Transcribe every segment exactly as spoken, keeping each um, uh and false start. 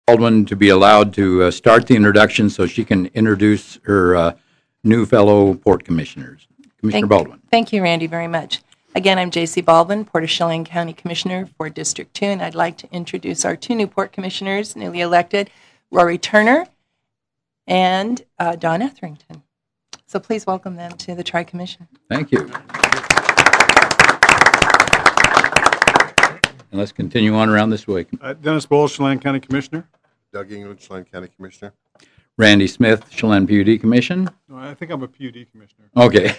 Baldwin to be allowed to uh, start the introduction so she can introduce her uh, new fellow Port Commissioners. Commissioner Thank, Baldwin. Thank you, Randy, very much. Again, I'm J C Baldwin, Port of Chelan County Commissioner for District two, and I'd like to introduce our two new Port Commissioners, newly elected, Rory Turner and uh, Don Etherington. So please welcome them to the Tri-Commission. Thank you. And let's continue on around this way. Uh, Dennis Bowles, Chelan County Commissioner. Doug England, Chelan County Commissioner. Randy Smith, Chelan P U D Commission. No, I think I'm a P U D Commissioner. Okay.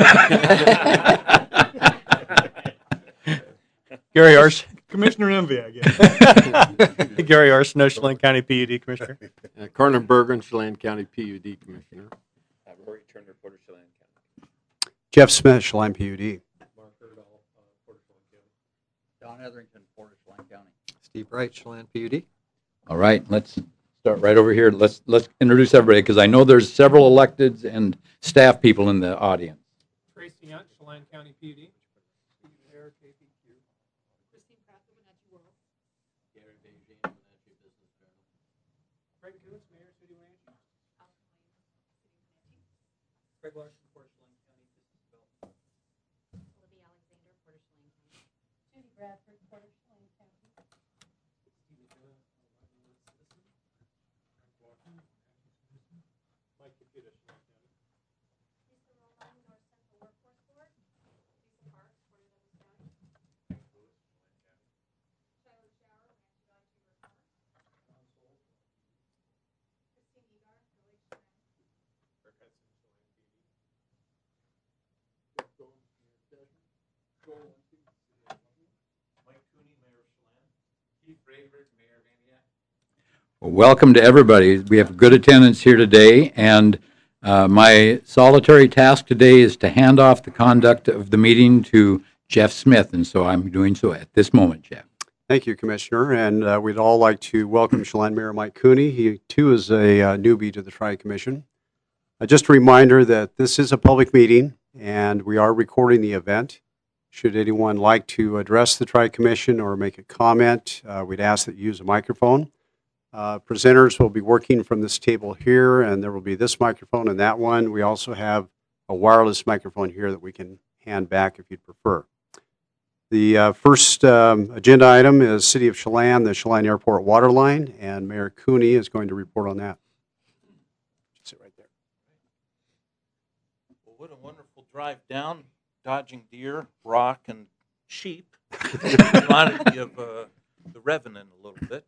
Gary Ars. Commissioner Envy, I guess. Gary Arsenault, Chelan County P U D Commissioner. Uh, Carter Bergen, Chelan County P U D Commissioner. Uh, Rory Turner, Port of Chelan County. Jeff Smith, Chelan P U D. Mark Erdahl, uh, Port of Chelan County. Don Etherington, Port of Chelan County. Steve Wright, Chelan P U D. All right, let's start right over here. Let's let's introduce everybody because I know there's several electeds and staff people in the audience. Tracy Hunt, Chelan County P U D. Christine Pratt, Wenatchee World. Gary Beijing, Wenatchee Business Journal. Craig Koontz, Mayor, City of Wenatchee. Alton Williams, City of Wenatchee. Craig Larson, Port of Chelan County Business Development. Olivia Alexander, Port of Chelan County. Judy Bradford, Port of Chelan County. Steve McKenna, Citizen. Frank Walker, Mike Caputa, Chelan County. Lisa Roman, North Central Workforce Board. Lisa Parks, Port of Douglas County. Frank Lewis, Chelan County. Charlotte Shower, Wenatchee Valley Chamber of Commerce. Tom Soul, Christine Egar, Village Chelan. Rick Hudson, Chelan P U D. Jeff Goins, Mayor of Desmond. Joel Lindsay, City of Lublin. Mike Cooney, Mayor of Chelan. Keith Rayford, Mayor of Antioch. Well, welcome to everybody. We have good attendance here today, and uh, my solitary task today is to hand off the conduct of the meeting to Jeff Smith, and so I'm doing so at this moment, Jeff. Thank you, Commissioner, and uh, we'd all like to welcome Chelan Mayor Mike Cooney. He, too, is a uh, newbie to the Tri-Commission. Uh, just a reminder that this is a public meeting, and we are recording the event. Should anyone like to address the Tri-Commission or make a comment, uh, we'd ask that you use a microphone. Uh, presenters will be working from this table here, and there will be this microphone and that one. We also have a wireless microphone here that we can hand back if you'd prefer. The uh, first um, agenda item is City of Chelan, the Chelan Airport water line, and Mayor Cooney is going to report on that. Sit right there. Well, what a wonderful drive down, dodging deer, rock, and sheep. Reminded me of uh, the Revenant a little bit.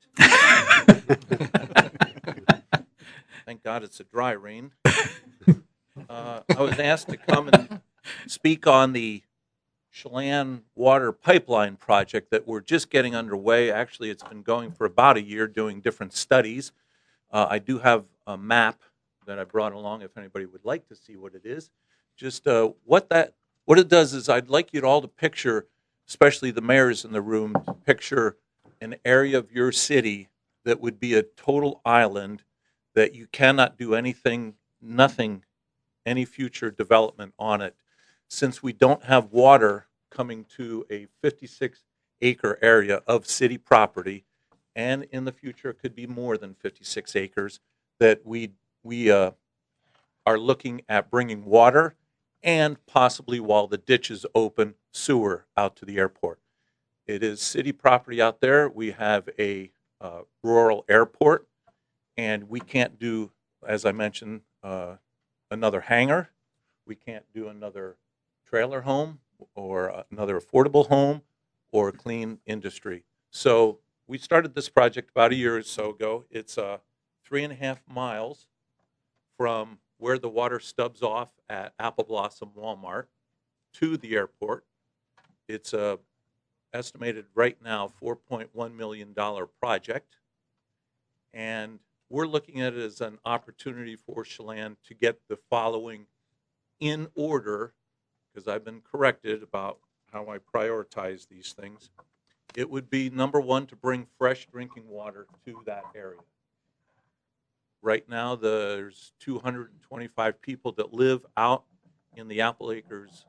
Thank God it's a dry rain. Uh, I was asked to come and speak on the Chelan water pipeline project that we're just getting underway. Actually, it's been going for about a year doing different studies. Uh, I do have a map that I brought along if anybody would like to see what it is. Just uh, what that what it does is I'd like you all to picture, especially the mayors in the room, to picture an area of your city that would be a total island that you cannot do anything, nothing, any future development on it. Since we don't have water coming to a fifty-six acre area of city property, and in the future it could be more than fifty-six acres, that we, we uh, are looking at bringing water and possibly, while the ditch is open, sewer out to the airport. It is city property out there. We have a uh, rural airport, and we can't do, as I mentioned, uh, another hangar. We can't do another trailer home or another affordable home or a clean industry. So we started this project about a year or so ago. It's uh, three and a half miles from where the water stubs off at Apple Blossom Walmart to the airport. It's a estimated right now four point one million dollars project. And we're looking at it as an opportunity for Chelan to get the following in order, because I've been corrected about how I prioritize these things. It would be, number one, to bring fresh drinking water to that area. Right now, there's two hundred twenty-five people that live out in the Apple Acres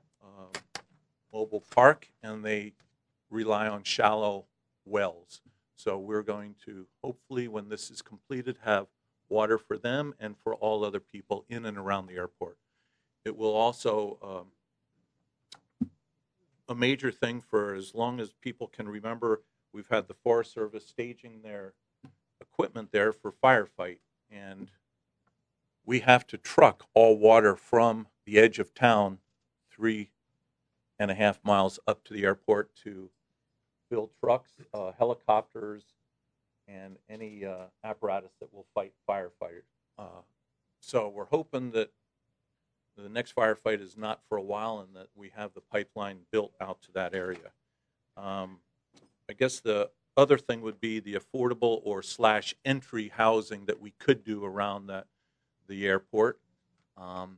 uh, Mobile Park, and they rely on shallow wells. So we're going to, hopefully, when this is completed, have water for them and for all other people in and around the airport. It will also, um, a major thing for as long as people can remember, we've had the Forest Service staging their equipment there for firefight, and we have to truck all water from the edge of town three and a half miles up to the airport to fill trucks, uh, helicopters, and any uh, apparatus that will fight firefighters. Uh, so we're hoping that the next firefight is not for a while and that we have the pipeline built out to that area. Um, I guess the other thing would be the affordable or slash entry housing that we could do around that the airport. Um,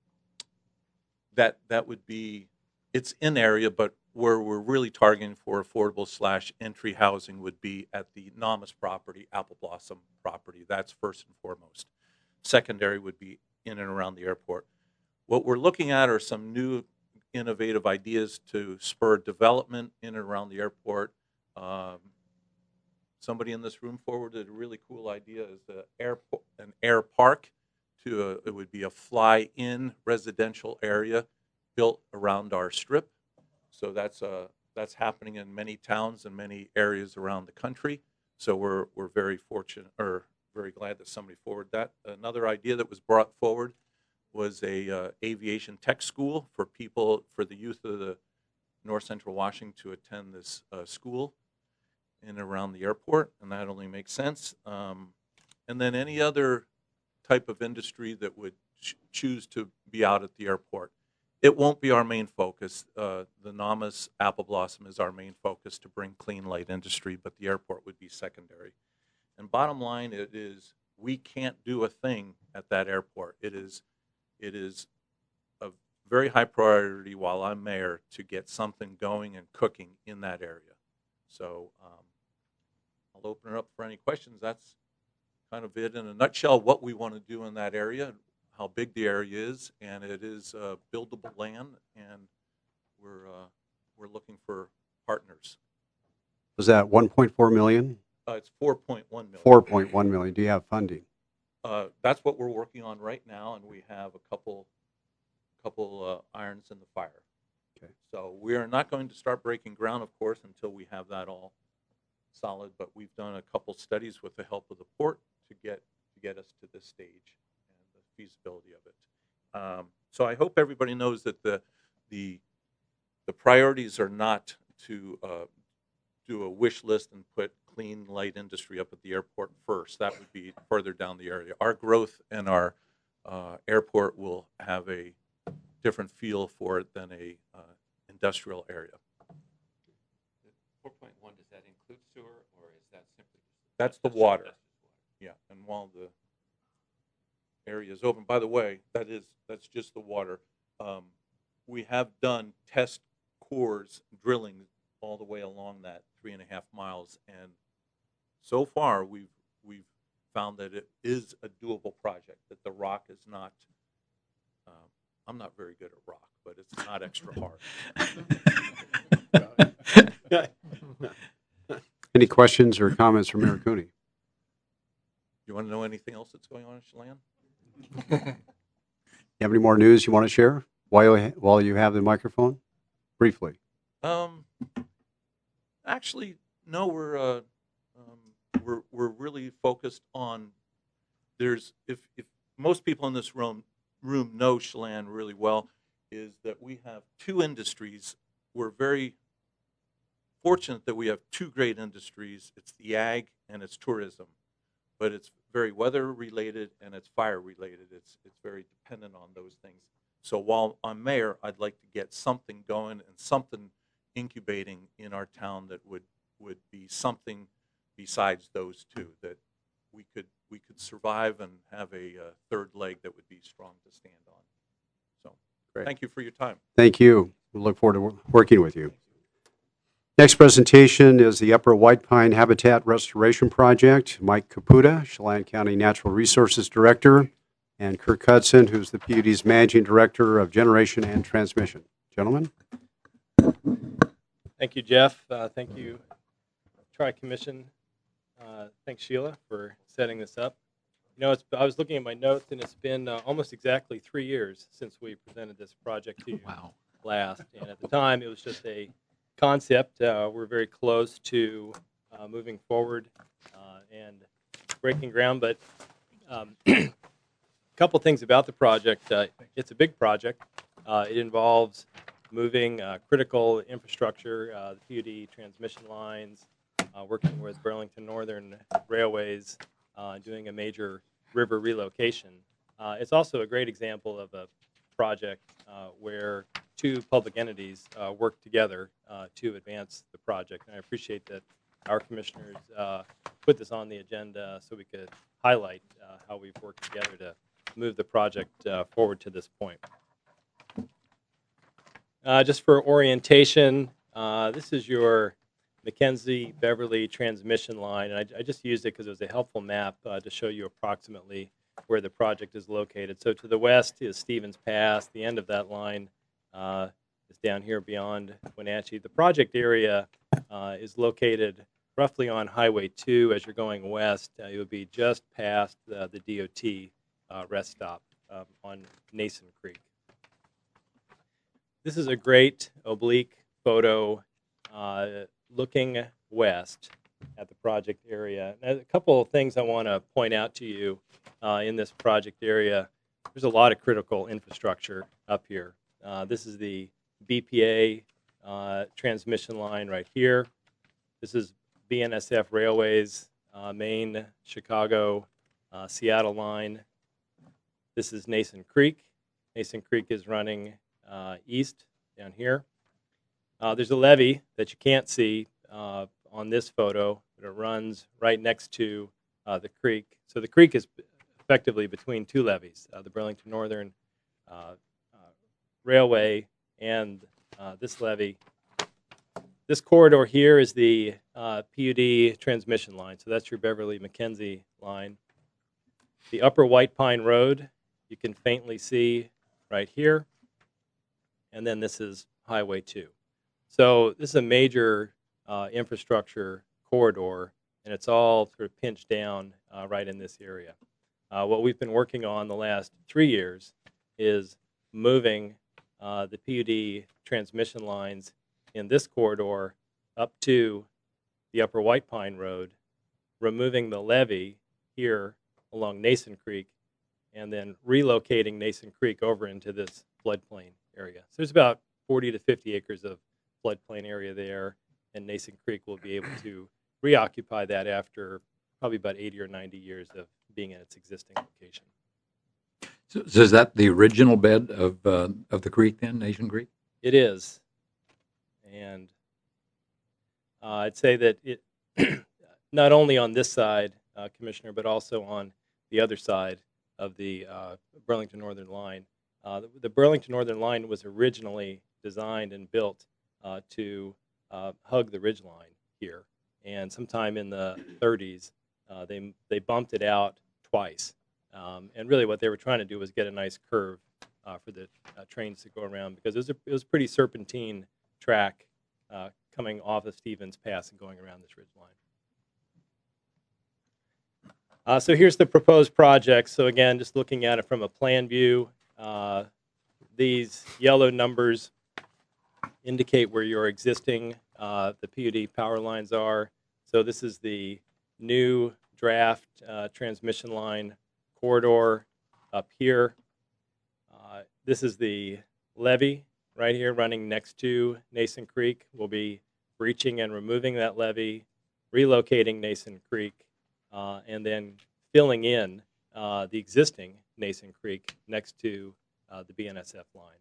that that would be, it's in area, but where we're really targeting for affordable slash entry housing would be at the Namas property, Apple Blossom property. That's first and foremost. Secondary would be in and around the airport. What we're looking at are some new innovative ideas to spur development in and around the airport. Um, somebody in this room forwarded a really cool idea is the airport, an air park. To a, it would be a fly-in residential area built around our strip. So that's uh, that's happening in many towns and many areas around the country. So we're we're very fortunate, or very glad that somebody forwarded that. Another idea that was brought forward was a uh, aviation tech school for people, for the youth of the North Central Washington to attend this uh, school in and around the airport, and that only makes sense. Um, and then any other type of industry that would ch- choose to be out at the airport. It won't be our main focus. Uh, the Namas Apple Blossom is our main focus to bring clean light industry, but the airport would be secondary. And bottom line, it is we can't do a thing at that airport. It is, it is a very high priority while I'm mayor to get something going and cooking in that area. So um, I'll open it up for any questions. That's kind of it in a nutshell, what we want to do in that area, how big the area is, and it is uh, buildable land, and we're uh, we're looking for partners. Was that one point four million? Uh, it's four point one million. four point one million. Do you have funding? Uh, that's what we're working on right now, and we have a couple couple uh, irons in the fire. Okay. So we are not going to start breaking ground, of course, until we have that all solid. But we've done a couple studies with the help of the port to get to get us to this stage and the feasibility of it. Um, so I hope everybody knows that the the the priorities are not to uh, do a wish list and put clean light industry up at the airport first. That would be further down the area. Our growth and our uh, airport will have a different feel for it than a uh, industrial area. four point one, does that include sewer, or is that simply? That's the just water. just Yeah, and while the area is open, by the way, that is that's just the water. Um, we have done test cores drilling all the way along that three and a half miles, and so far we've we've found that it is a doable project. That the rock is not. Uh, I'm not very good at rock, but it's not extra hard. Any questions or comments from Mayor Cooney? You want to know anything else that's going on in Chelan? You have any more news you want to share while you, while you have the microphone? Briefly. Um, actually, no. We're uh, um, we're we're really focused on. There's if if most people in this room room know Chelan really well, is that we have two industries. We're very fortunate that we have two great industries. It's the ag and it's tourism, but it's very weather related and it's fire related. It's it's very dependent on those things. So while I'm mayor, I'd like to get something going and something incubating in our town that would would be something besides those two, that we could we could survive and have a uh, third leg that would be strong to stand on. So Great. Thank you for your time. Thank you. We look forward to wor- working with you. Next presentation is the Upper White Pine Habitat Restoration Project. Mike Caputa, Chelan County Natural Resources Director, and Kirk Hudson, who's the P U D's Managing Director of Generation and Transmission. Gentlemen. Thank you, Jeff. Uh, thank you, Tri-Commission. Uh, thanks, Sheila, for setting this up. You know, it's, I was looking at my notes, and it's been uh, almost exactly three years since we presented this project to you Wow. last. And at the time, it was just a concept. Uh, we're very close to uh, moving forward uh, and breaking ground. But um, a couple things about the project. Uh, it's a big project. Uh, it involves moving uh, critical infrastructure, uh, the P U D transmission lines, uh, working with Burlington Northern Railways, uh, doing a major river relocation. Uh, it's also a great example of a project uh, where two public entities uh, work together uh, to advance the project. And I appreciate that our commissioners uh, put this on the agenda so we could highlight uh, how we've worked together to move the project uh, forward to this point. Uh, just for orientation, uh, this is your McKenzie Beverly transmission line. And I, I just used it because it was a helpful map uh, to show you approximately where the project is located. So to the west is Stevens Pass. The end of that line uh, is down here beyond Wenatchee. The project area uh, is located roughly on Highway two. As you're going west, uh, you'll be just past uh, the D O T uh, rest stop um, on Nason Creek. This is a great oblique photo uh, looking west at the project area. And a couple of things I want to point out to you uh, in this project area. There's a lot of critical infrastructure up here. Uh, this is the B P A uh, transmission line right here. This is B N S F Railways, uh, Maine, Chicago, uh, Seattle line. This is Nason Creek. Nason Creek is running Uh, east down here. Uh, there's a levee that you can't see uh, on this photo, but it runs right next to uh, the creek. So the creek is effectively between two levees, uh, the Burlington Northern uh, uh, Railway and uh, this levee. This corridor here is the uh, P U D transmission line, so that's your Beverly McKenzie line. The upper White Pine Road, you can faintly see right here. And then this is Highway two. So this is a major uh, infrastructure corridor, and it's all sort of pinched down uh, right in this area. Uh, what we've been working on the last three years is moving uh, the P U D transmission lines in this corridor up to the upper White Pine Road, removing the levee here along Nason Creek, and then relocating Nason Creek over into this floodplain area. So there's about forty to fifty acres of floodplain area there, and Nason Creek will be able to reoccupy that after probably about eighty or ninety years of being in its existing location. So, so is that the original bed of uh, of the creek then, Nason Creek? It is. And uh, I'd say that it, not only on this side, uh, Commissioner, but also on the other side of the uh, Burlington Northern line. Uh, the, the Burlington Northern Line was originally designed and built uh, to uh, hug the ridge line here. And sometime in the thirties, uh, they, they bumped it out twice. Um, and really what they were trying to do was get a nice curve uh, for the uh, trains to go around, because it was a, it was a pretty serpentine track uh, coming off of Stevens Pass and going around this ridge line. Uh, so here's the proposed project. So again, just looking at it from a plan view, uh, these yellow numbers indicate where your existing uh, the P U D power lines are. So this is the new draft uh, transmission line corridor up here. Uh, this is the levee right here running next to Nason Creek. We'll be breaching and removing that levee, relocating Nason Creek, uh, and then filling in uh, the existing Nason Creek next to uh, the B N S F line.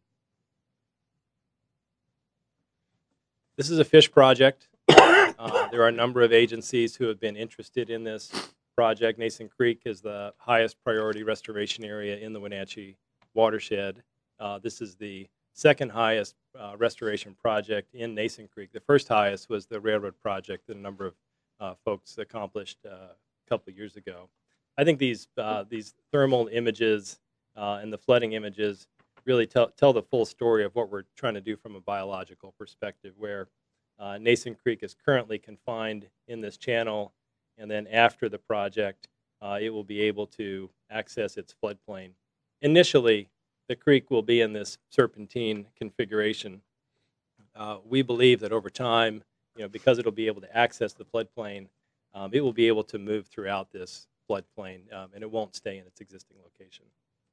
This is a fish project. Uh, there are a number of agencies who have been interested in this project. Nason Creek is the highest priority restoration area in the Wenatchee watershed. Uh, this is the second highest uh, restoration project in Nason Creek. The first highest was the railroad project that a number of uh, folks accomplished uh, a couple of years ago. I think these uh, these thermal images uh, and the flooding images really tell, tell the full story of what we're trying to do from a biological perspective, where uh, Nason Creek is currently confined in this channel, and then after the project, uh, it will be able to access its floodplain. Initially, the creek will be in this serpentine configuration. Uh, we believe that over time, you know, because it'll be able to access the floodplain, um, it will be able to move throughout this floodplain, um, and it won't stay in its existing location.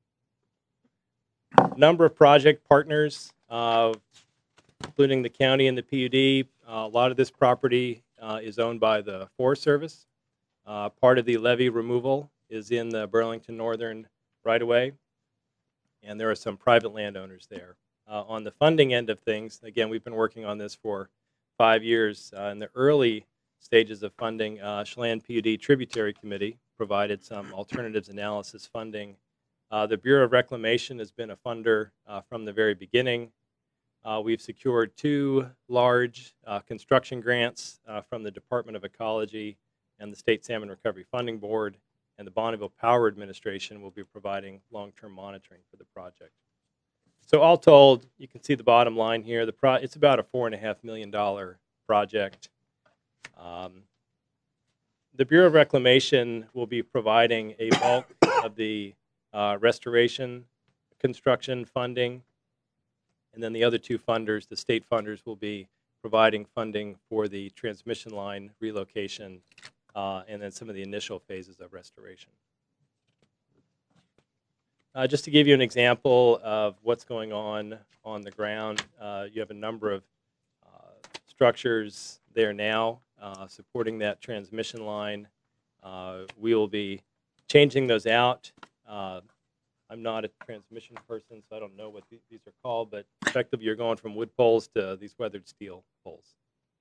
Number of project partners, uh, including the county and the P U D. Uh, a lot of this property uh, is owned by the Forest Service. Uh, part of the levee removal is in the Burlington Northern right-of-way, and there are some private landowners there. Uh, on the funding end of things, again, we've been working on this for five years. Uh, in the early stages of funding, uh, Chelan P U D Tributary Committee provided some alternatives analysis funding. Uh, the Bureau of Reclamation has been a funder uh, from the very beginning. Uh, we've secured two large uh, construction grants uh, from the Department of Ecology and the State Salmon Recovery Funding Board, and the Bonneville Power Administration will be providing long-term monitoring for the project. So all told, you can see the bottom line here. The pro it's about a four and a half million dollar project. Um, the Bureau of Reclamation will be providing a bulk of the uh, restoration construction funding, and then the other two funders, the state funders, will be providing funding for the transmission line relocation uh, and then some of the initial phases of restoration. Uh, just to give you an example of what's going on on the ground, uh, you have a number of uh, structures there now uh, supporting that transmission line. Uh, we will be changing those out. Uh, I'm not a transmission person, so I don't know what th these are called, but effectively you're going from wood poles to these weathered steel poles.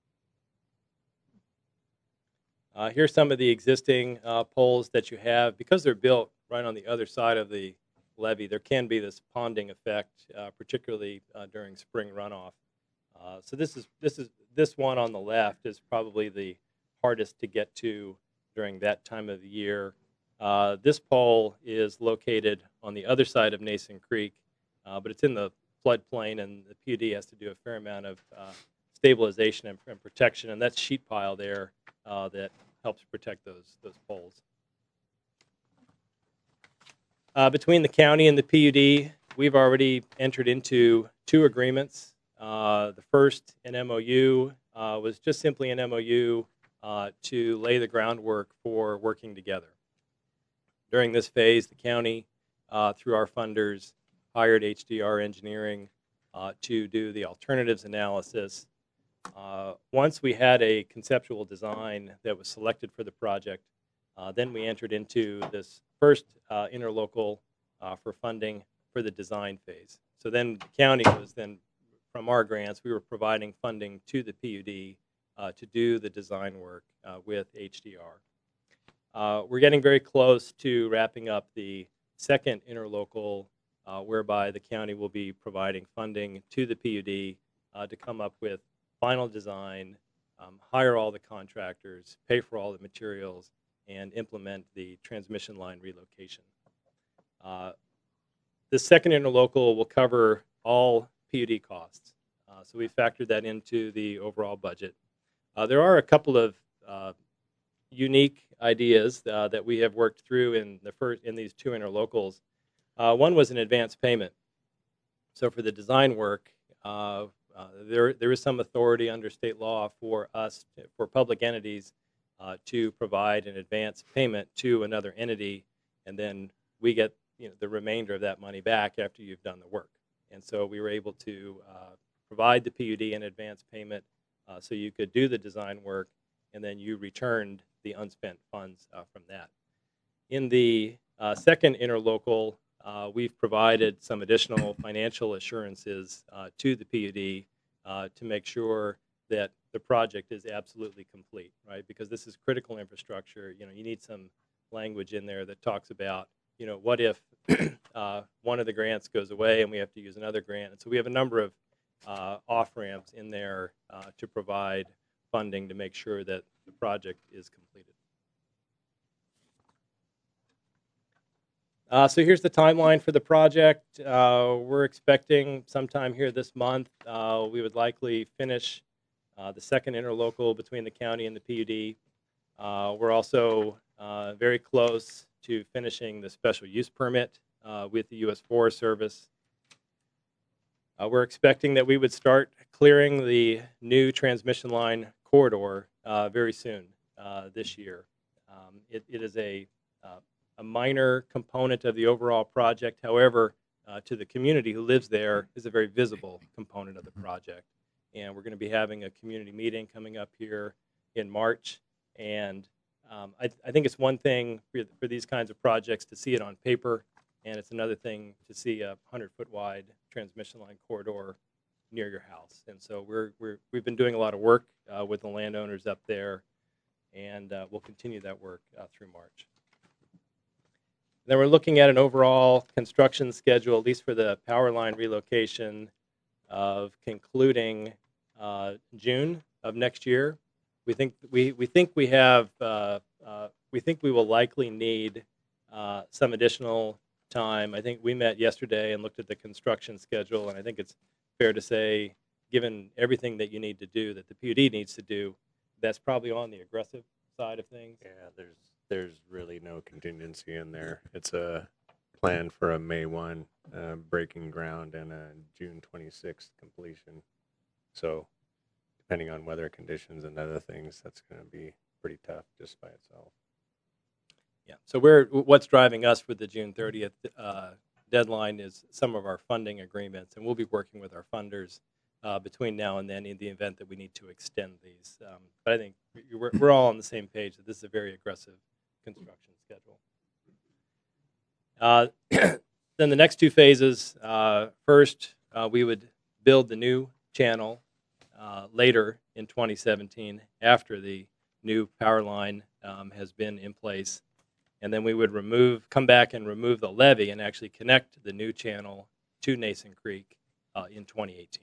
Uh, here's some of the existing uh, poles that you have. Because they're built right on the other side of the levee, there can be this ponding effect, uh, particularly uh, during spring runoff. Uh, so this is this is this one on the left is probably the hardest to get to during that time of the year. Uh, this pole is located on the other side of Nason Creek, uh, but it's in the floodplain, and the P U D has to do a fair amount of uh, stabilization and, and protection, and that's sheet pile there uh, that helps protect those those poles. Uh, between the county and the P U D, we've already entered into two agreements. Uh, the first, an M O U, uh, was just simply an M O U uh, to lay the groundwork for working together. During this phase, the county, uh, through our funders, hired H D R Engineering uh, to do the alternatives analysis. Uh, once we had a conceptual design that was selected for the project, uh, then we entered into this first uh, interlocal uh, for funding for the design phase. So then the county was then, from our grants, we were providing funding to the P U D uh, to do the design work uh, with H D R. Uh, we're getting very close to wrapping up the second interlocal, uh, whereby the county will be providing funding to the P U D uh, to come up with final design, um, hire all the contractors, pay for all the materials, and implement the transmission line relocation. Uh, the second interlocal will cover all P U D costs, uh, so we factored that into the overall budget. Uh, there are a couple of uh, unique ideas uh, that we have worked through in the first in these two interlocals. Uh, one was an advance payment. So for the design work, uh, uh, there there is some authority under state law for us, for public entities, uh, to provide an advance payment to another entity, and then we get you know the remainder of that money back after you've done the work. And so we were able to uh, provide the P U D an advance payment, uh, so you could do the design work, and then you returned the unspent funds uh, from that. In the uh, second interlocal, uh, we've provided some additional financial assurances uh, to the P U D uh, to make sure that the project is absolutely complete, right? Because this is critical infrastructure. You know, you need some language in there that talks about, you know, what if uh, one of the grants goes away and we have to use another grant? And so we have a number of uh, off-ramps in there uh, to provide funding to make sure that the project is completed. Uh, so here's the timeline for the project. Uh, we're expecting sometime here this month. Uh, we would likely finish uh, the second interlocal between the county and the P U D. Uh, we're also uh, very close to finishing the special use permit uh, with the U S Forest Service. Uh, we're expecting that we would start clearing the new transmission line corridor uh, very soon uh, this year. Um, it, it is a, uh, a minor component of the overall project. However, uh, to the community who lives there, is a very visible component of the project. And we're going to be having a community meeting coming up here in March. And um, I, I think it's one thing for, for these kinds of projects to see it on paper, and it's another thing to see a hundred-foot wide transmission line corridor near your house. And so we're, we're, we've been doing a lot of work uh, with the landowners up there, and uh, we'll continue that work uh, through March. Then we're looking at an overall construction schedule, at least for the power line relocation, of concluding uh, June of next year. We think we we think we have uh, uh, we think we will likely need uh, some additional time. I think we met yesterday and looked at the construction schedule, and I think it's fair to say, given everything that you need to do, that the P U D needs to do, that's probably on the aggressive side of things. Yeah, there's there's really no contingency in there. It's a plan for a May first uh, breaking ground and a June twenty-sixth completion. So depending on weather conditions and other things, that's going to be pretty tough just by itself. Yeah. So we're what's driving us for the June thirtieth uh, deadline is some of our funding agreements, and we'll be working with our funders uh, between now and then in the event that we need to extend these. Um, but I think we're, we're all on the same page that this is a very aggressive construction schedule. Uh, then the next two phases, uh, first uh, we would build the new channel uh, later in twenty seventeen after the new power line um, has been in place. And then we would remove, come back and remove the levee and actually connect the new channel to Nason Creek uh, in twenty eighteen.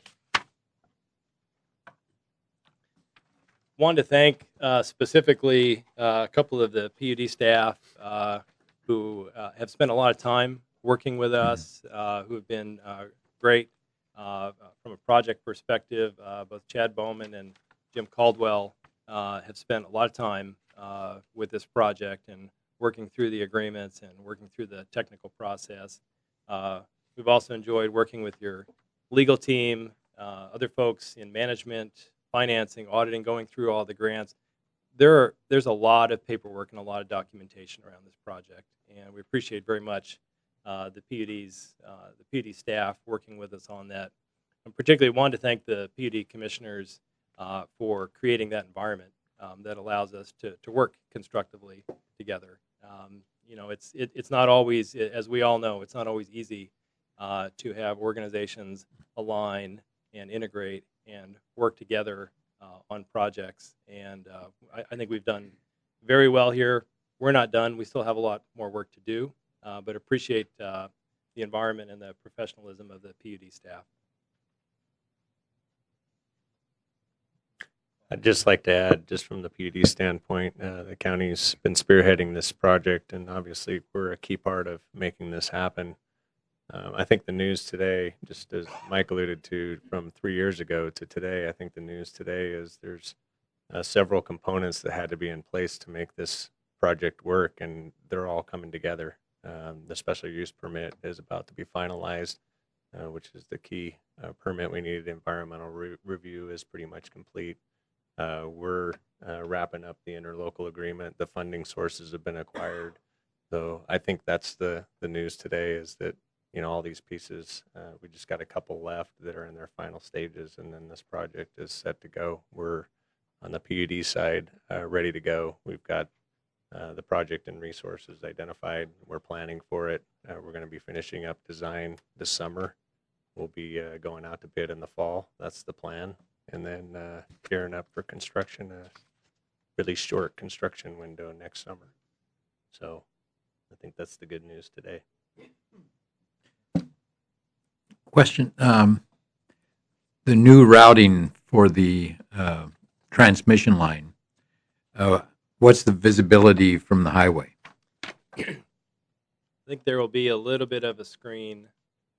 Wanted to thank uh, specifically uh, a couple of the P U D staff uh, who uh, have spent a lot of time working with us, uh, who have been uh, great uh, from a project perspective. Uh, both Chad Bowman and Jim Caldwell uh, have spent a lot of time uh, with this project and working through the agreements and working through the technical process. Uh, we've also enjoyed working with your legal team, uh, other folks in management, financing, auditing, going through all the grants. There are, there's a lot of paperwork and a lot of documentation around this project, and we appreciate very much uh, the P U D's, uh, the P U D staff working with us on that. And particularly wanted to thank the P U D commissioners uh, for creating that environment um, that allows us to, to work constructively together. Um, you know, it's it, it's not always, as we all know, it's not always easy uh, to have organizations align and integrate and work together uh, on projects. And uh, I, I think we've done very well here. We're not done. We still have a lot more work to do, uh, but appreciate uh, the environment and the professionalism of the P U D staff. I'd just like to add, just from the P U D standpoint, uh, the county's been spearheading this project, and obviously we're a key part of making this happen. Um, I think the news today, just as Mike alluded to, from three years ago to today, I think the news today is there's uh, several components that had to be in place to make this project work, and they're all coming together. Um, the special use permit is about to be finalized, uh, which is the key uh, permit we needed. Environmental re review is pretty much complete. Uh, we're uh, wrapping up the interlocal agreement. The funding sources have been acquired. So I think that's the, the news today is that, you know, all these pieces, uh, we just got a couple left that are in their final stages, and then this project is set to go. We're on the P U D side uh, ready to go. We've got uh, the project and resources identified. We're planning for it. Uh, we're going to be finishing up design this summer. We'll be uh, going out to bid in the fall. That's the plan. And then uh, gearing up for construction, a really short construction window next summer. So I think that's the good news today. Question, um, the new routing for the uh, transmission line, uh, what's the visibility from the highway? I think there will be a little bit of a screen.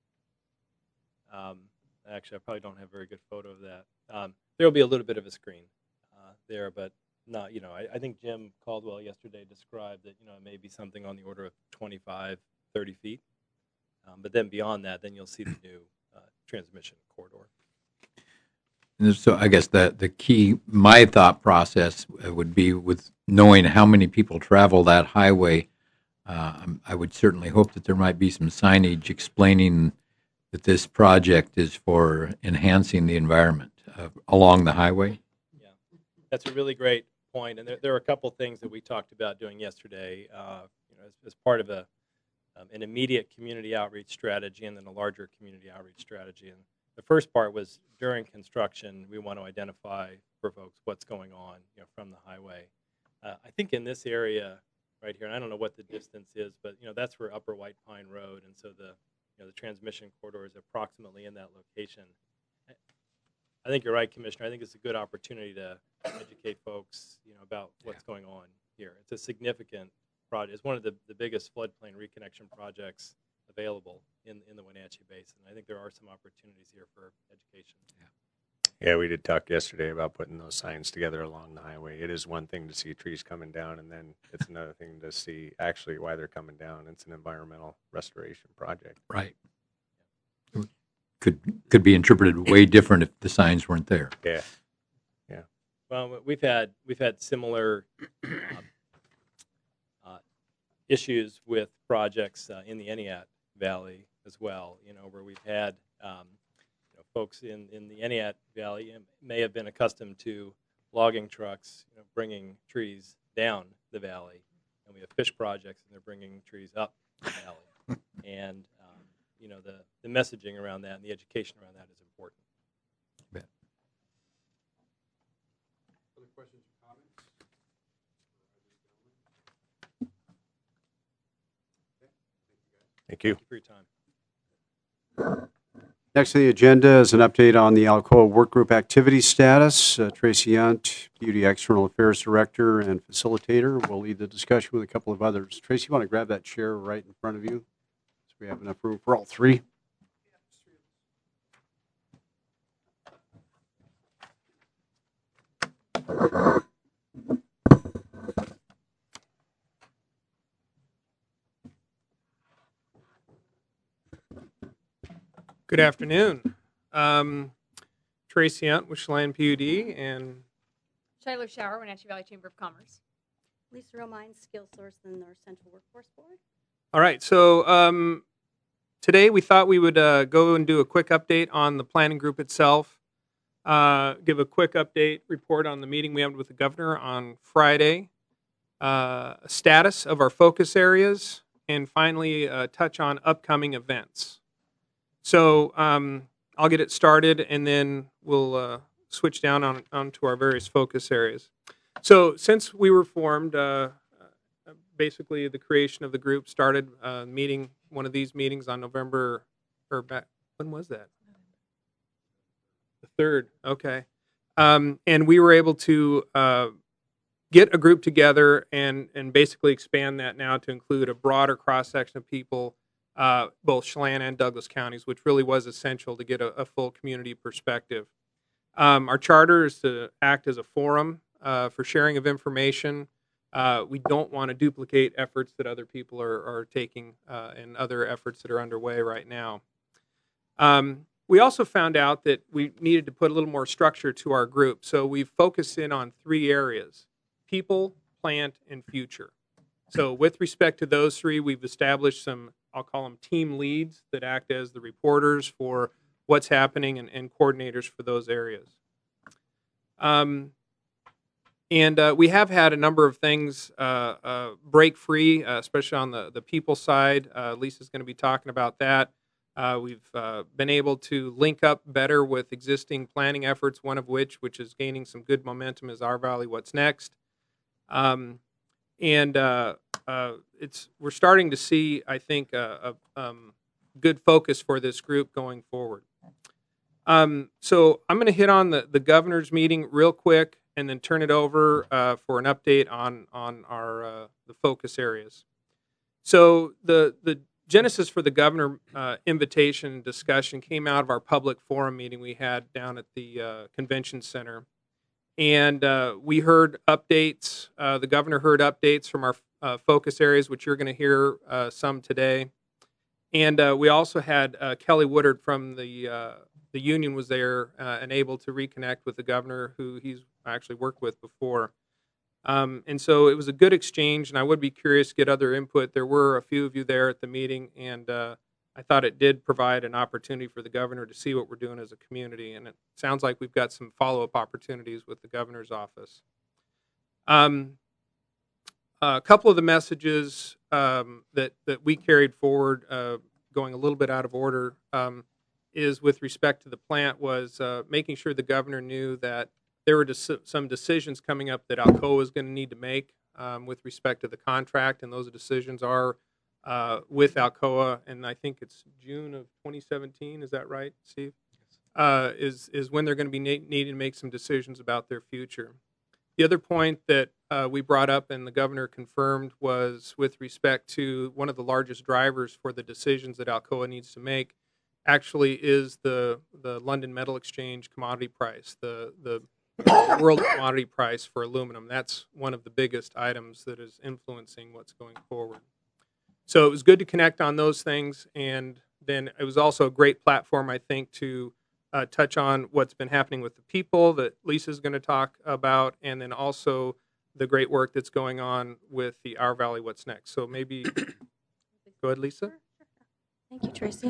Um, actually, I probably don't have a very good photo of that. Um, there will be a little bit of a screen uh, there, but not, you know, I, I think Jim Caldwell yesterday described that, you know, it may be something on the order of twenty-five, thirty feet. Um, but then beyond that, then you'll see the new uh, transmission corridor. And so I guess that the key, my thought process uh, would be with knowing how many people travel that highway. Uh, I would certainly hope that there might be some signage explaining that this project is for enhancing the environment uh, along the highway. Yeah, that's a really great point. And there, there are a couple things that we talked about doing yesterday, uh, you know, as, as part of a um, an immediate community outreach strategy and then a larger community outreach strategy. And the first part was during construction, we want to identify for folks what's going on, you know, from the highway. Uh, I think in this area right here, and I don't know what the distance is, but you know, that's where Upper White Pine Road, and so the you know the transmission corridor is approximately in that location. I think you're right, Commissioner. I think it's a good opportunity to educate folks, you know, about what's going on here. It's a significant project. It's one of the, the biggest floodplain reconnection projects available in in the Wenatchee Basin. I think there are some opportunities here for education. Yeah, we did talk yesterday about putting those signs together along the highway. It is one thing to see trees coming down, and then it's another thing to see actually why they're coming down. It's an environmental restoration project. Right. Could could be interpreted way different if the signs weren't there. Yeah. Yeah. Well, we've had we've had similar uh, uh, issues with projects uh, in the Entiat Valley as well. You know, where we've had um, you know, folks in in the Entiat Valley may have been accustomed to logging trucks, you know, bringing trees down the valley, and we have fish projects, and they're bringing trees up the valley, and um, you know, the, the messaging around that and the education around that is important. Bet. Other questions or comments? Thank you. Thank you for your time. Next on the agenda is an update on the Alcoa Workgroup activity status. Uh, Tracy Yunt, P U D External Affairs Director and Facilitator, will lead the discussion with a couple of others. Tracy, you want to grab that chair right in front of you? So we have enough room for all three. Good afternoon. Um, Tracy Yunt with Chelan P U D and Shiloh Shower, Wenatchee Valley Chamber of Commerce. Lisa Romine, Skill Source and North Central Workforce Board. all right. So um, today we thought we would uh, go and do a quick update on the planning group itself. Uh, give a quick update report on the meeting we had with the governor on Friday. Uh, status of our focus areas, and finally uh, touch on upcoming events. So um, I'll get it started, and then we'll uh, switch down on onto our various focus areas. So since we were formed, uh, uh, basically the creation of the group started uh, meeting one of these meetings on November, or back, when was that? The third, okay. Um, and we were able to uh, get a group together and and basically expand that now to include a broader cross-section of people, uh, both Chelan and Douglas counties, which really was essential to get a, a full community perspective. Um, our charter is to act as a forum uh, for sharing of information. Uh, we don't want to duplicate efforts that other people are, are taking uh, and other efforts that are underway right now. Um, we also found out that we needed to put a little more structure to our group, so we've focused in on three areas: people, plant, and future. So with respect to those three, we've established some, I'll call them team leads, that act as the reporters for what's happening and, and coordinators for those areas. Um, and uh, we have had a number of things uh, uh, break free, uh, especially on the, the people side. Uh, Lisa's going to be talking about that. Uh, we've uh, been able to link up better with existing planning efforts, one of which, which is gaining some good momentum, is Our Valley What's Next. Um, and uh, uh, it's we're starting to see, I think, a, a um, good focus for this group going forward. Um, so I'm going to hit on the, the governor's meeting real quick, and then turn it over uh, for an update on on our uh, the focus areas. So the the genesis for the governor uh, invitation discussion came out of our public forum meeting we had down at the uh, convention center. And uh, we heard updates. Uh, the governor heard updates from our uh, focus areas, which you're going to hear uh, some today. And uh, we also had uh, Kelly Woodard from the uh, the union was there uh, and able to reconnect with the governor, who he's actually worked with before. Um, and so it was a good exchange, and I would be curious to get other input. There were a few of you there at the meeting, and uh, I thought it did provide an opportunity for the governor to see what we're doing as a community, and it sounds like we've got some follow-up opportunities with the governor's office. Um, a couple of the messages um, that, that we carried forward, uh, going a little bit out of order, um, is with respect to the plant was uh, making sure the governor knew that there were dec- some decisions coming up that Alcoa is going to need to make um, with respect to the contract, and those decisions are uh, with Alcoa, and I think it's June of twenty seventeen. Is that right, Steve? Uh, is is when they're going to be ne- needing to make some decisions about their future. The other point that uh, we brought up and the governor confirmed was with respect to one of the largest drivers for the decisions that Alcoa needs to make actually is the the London Metal Exchange commodity price, the the world commodity price for aluminum. That's one of the biggest items that is influencing what's going forward. So it was good to connect on those things, and then it was also a great platform, I think, to uh, touch on what's been happening with the people that Lisa's going to talk about, and then also the great work that's going on with the Our Valley What's Next. So maybe, go ahead, Lisa. Thank you, Tracy.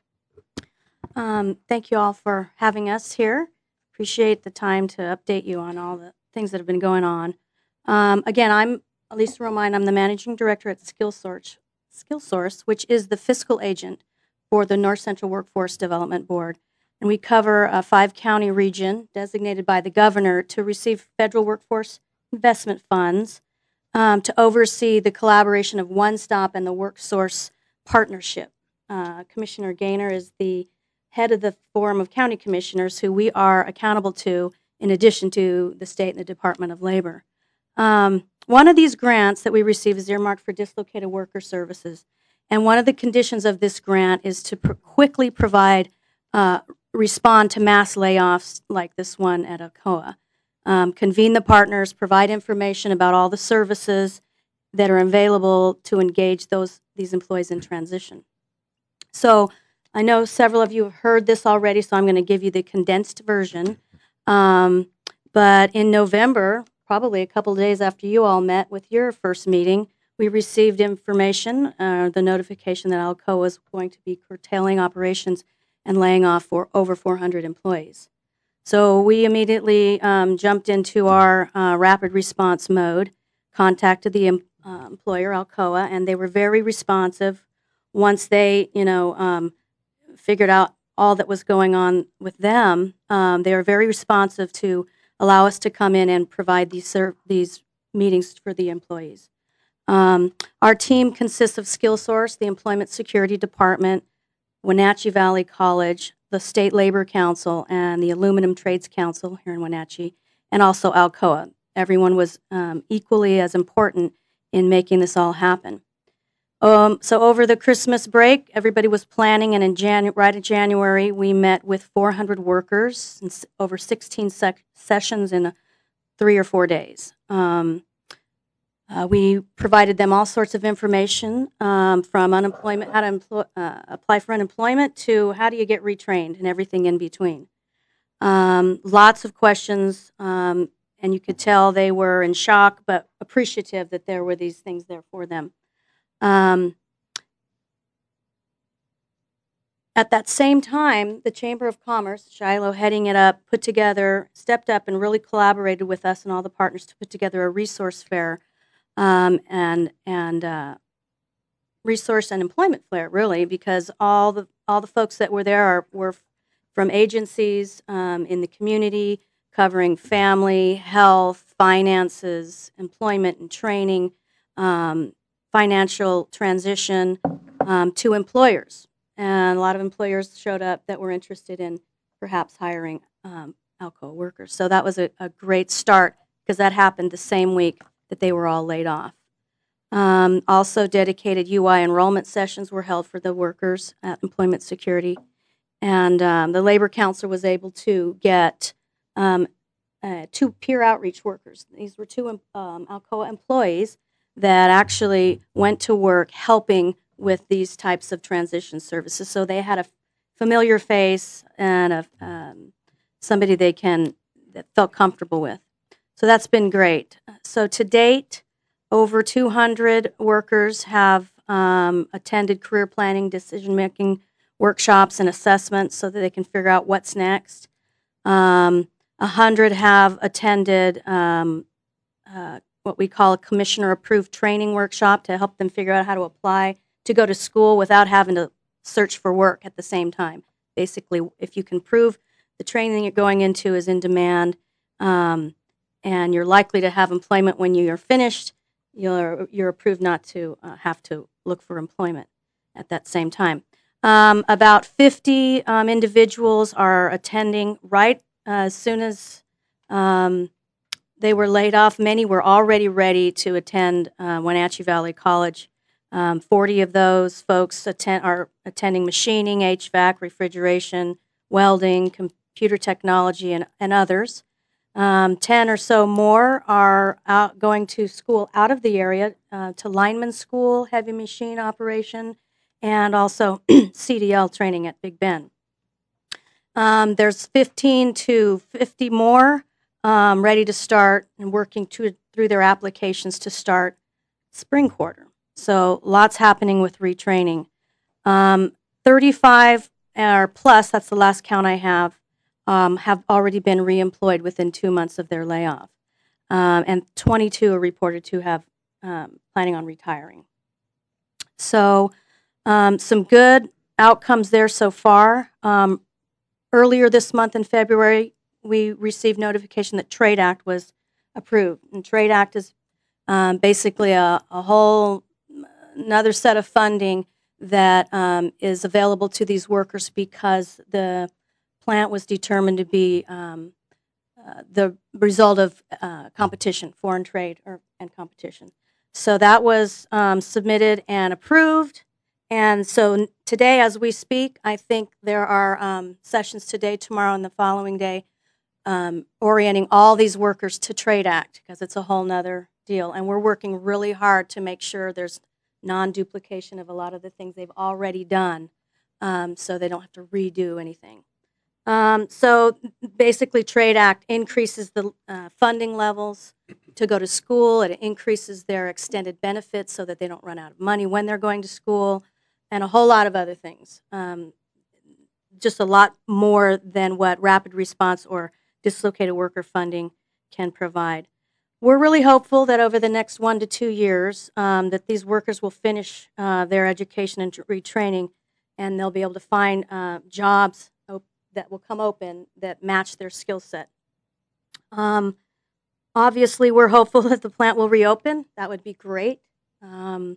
Um, thank you all for having us here. Appreciate the time to update you on all the things that have been going on. Um, again, I'm Lisa Romine. I'm the managing director at SkillSource, SkillSource, which is the fiscal agent for the North Central Workforce Development Board. And we cover a five-county region designated by the governor to receive federal workforce investment funds um, to oversee the collaboration of One Stop and the WorkSource partnership. Uh, Commissioner Gaynor is the head of the Forum of County Commissioners, who we are accountable to in addition to the state and the Department of Labor. Um, one of these grants that we receive is earmarked for dislocated worker services. And one of the conditions of this grant is to pr- quickly provide, uh, respond to mass layoffs like this one at Alcoa. Um, convene the partners, provide information about all the services that are available to engage those these employees in transition. So I know several of you have heard this already, so I'm going to give you the condensed version. Um, but in November, probably a couple of days after you all met with your first meeting, we received information, uh, the notification that Alcoa was going to be curtailing operations and laying off for over four hundred employees. So we immediately um, jumped into our uh, rapid response mode, contacted the um, uh, employer, Alcoa, and they were very responsive. Once they, you know, um, figured out all that was going on with them, um, they were very responsive to allow us to come in and provide these ser- these meetings for the employees. Um, our team consists of SkillSource, the Employment Security Department, Wenatchee Valley College, the State Labor Council, and the Aluminum Trades Council here in Wenatchee, and also Alcoa. Everyone was um, equally as important in making this all happen. Um, so over the Christmas break, everybody was planning, and in Janu- right in January, we met with four hundred workers and s- over sixteen sec- sessions in a, three or four days. Um, uh, we provided them all sorts of information um, from unemployment, how to employ, uh, apply for unemployment to how do you get retrained and everything in between. Um, lots of questions, um, and you could tell they were in shock but appreciative that there were these things there for them. Um, at that same time, the Chamber of Commerce, Shiloh heading it up, put together, stepped up and really collaborated with us and all the partners to put together a resource fair um, and and uh, resource and employment fair, really, because all the all the folks that were there are, were from agencies um, in the community covering family, health, finances, employment and training, um, financial transition um, to employers. And a lot of employers showed up that were interested in perhaps hiring um, Alcoa workers. So that was a, a great start because that happened the same week that they were all laid off. Um, also, dedicated U I enrollment sessions were held for the workers at Employment Security. And um, the Labor Council was able to get um, uh, two peer outreach workers. These were two um, Alcoa employees that actually went to work helping with these types of transition services. So they had a familiar face and a, um, somebody they can that felt comfortable with. So that's been great. So to date, over two hundred workers have um, attended career planning, decision-making workshops and assessments so that they can figure out what's next. Um, one hundred have attended um, uh, what we call a commissioner-approved training workshop to help them figure out how to apply to go to school without having to search for work at the same time. Basically, if you can prove the training you're going into is in demand um, and you're likely to have employment when you're finished, you're, you're approved not to uh, have to look for employment at that same time. Um, about fifty um, individuals are attending right uh, as soon as um, they were laid off. Many were already ready to attend uh, Wenatchee Valley College. Um, forty of those folks attend, are attending machining, H V A C, refrigeration, welding, computer technology, and, and others. Um, ten or so more are out going to school out of the area, uh, to lineman school, heavy machine operation, and also C D L training at Big Bend. Um, there's fifteen to fifty more um, ready to start and working to, through their applications to start spring quarter. So lots happening with retraining. Um, thirty-five or plus, that's the last count I have, um, have already been reemployed within two months of their layoff. Um, and twenty-two are reported to have um, planning on retiring. So um, some good outcomes there so far. Um, earlier this month in February, we received notification that TRADE Act was approved. And TRADE Act is um, basically a, a whole another set of funding that um, is available to these workers because the plant was determined to be um, uh, the result of uh, competition, foreign trade or, and competition. So that was um, submitted and approved. And so today, as we speak, I think there are um, sessions today, tomorrow, and the following day um, orienting all these workers to TRADE Act because it's a whole nother deal. And we're working really hard to make sure there's non-duplication of a lot of the things they've already done um, so they don't have to redo anything. Um, so basically, TRADE Act increases the uh, funding levels to go to school. It increases their extended benefits so that they don't run out of money when they're going to school, and a whole lot of other things. Um, just a lot more than what rapid response or dislocated worker funding can provide. We're really hopeful that over the next one to two years um, that these workers will finish uh, their education and retraining, and they'll be able to find uh, jobs that will come open that match their skill set. Um, obviously, we're hopeful that the plant will reopen. That would be great. Um,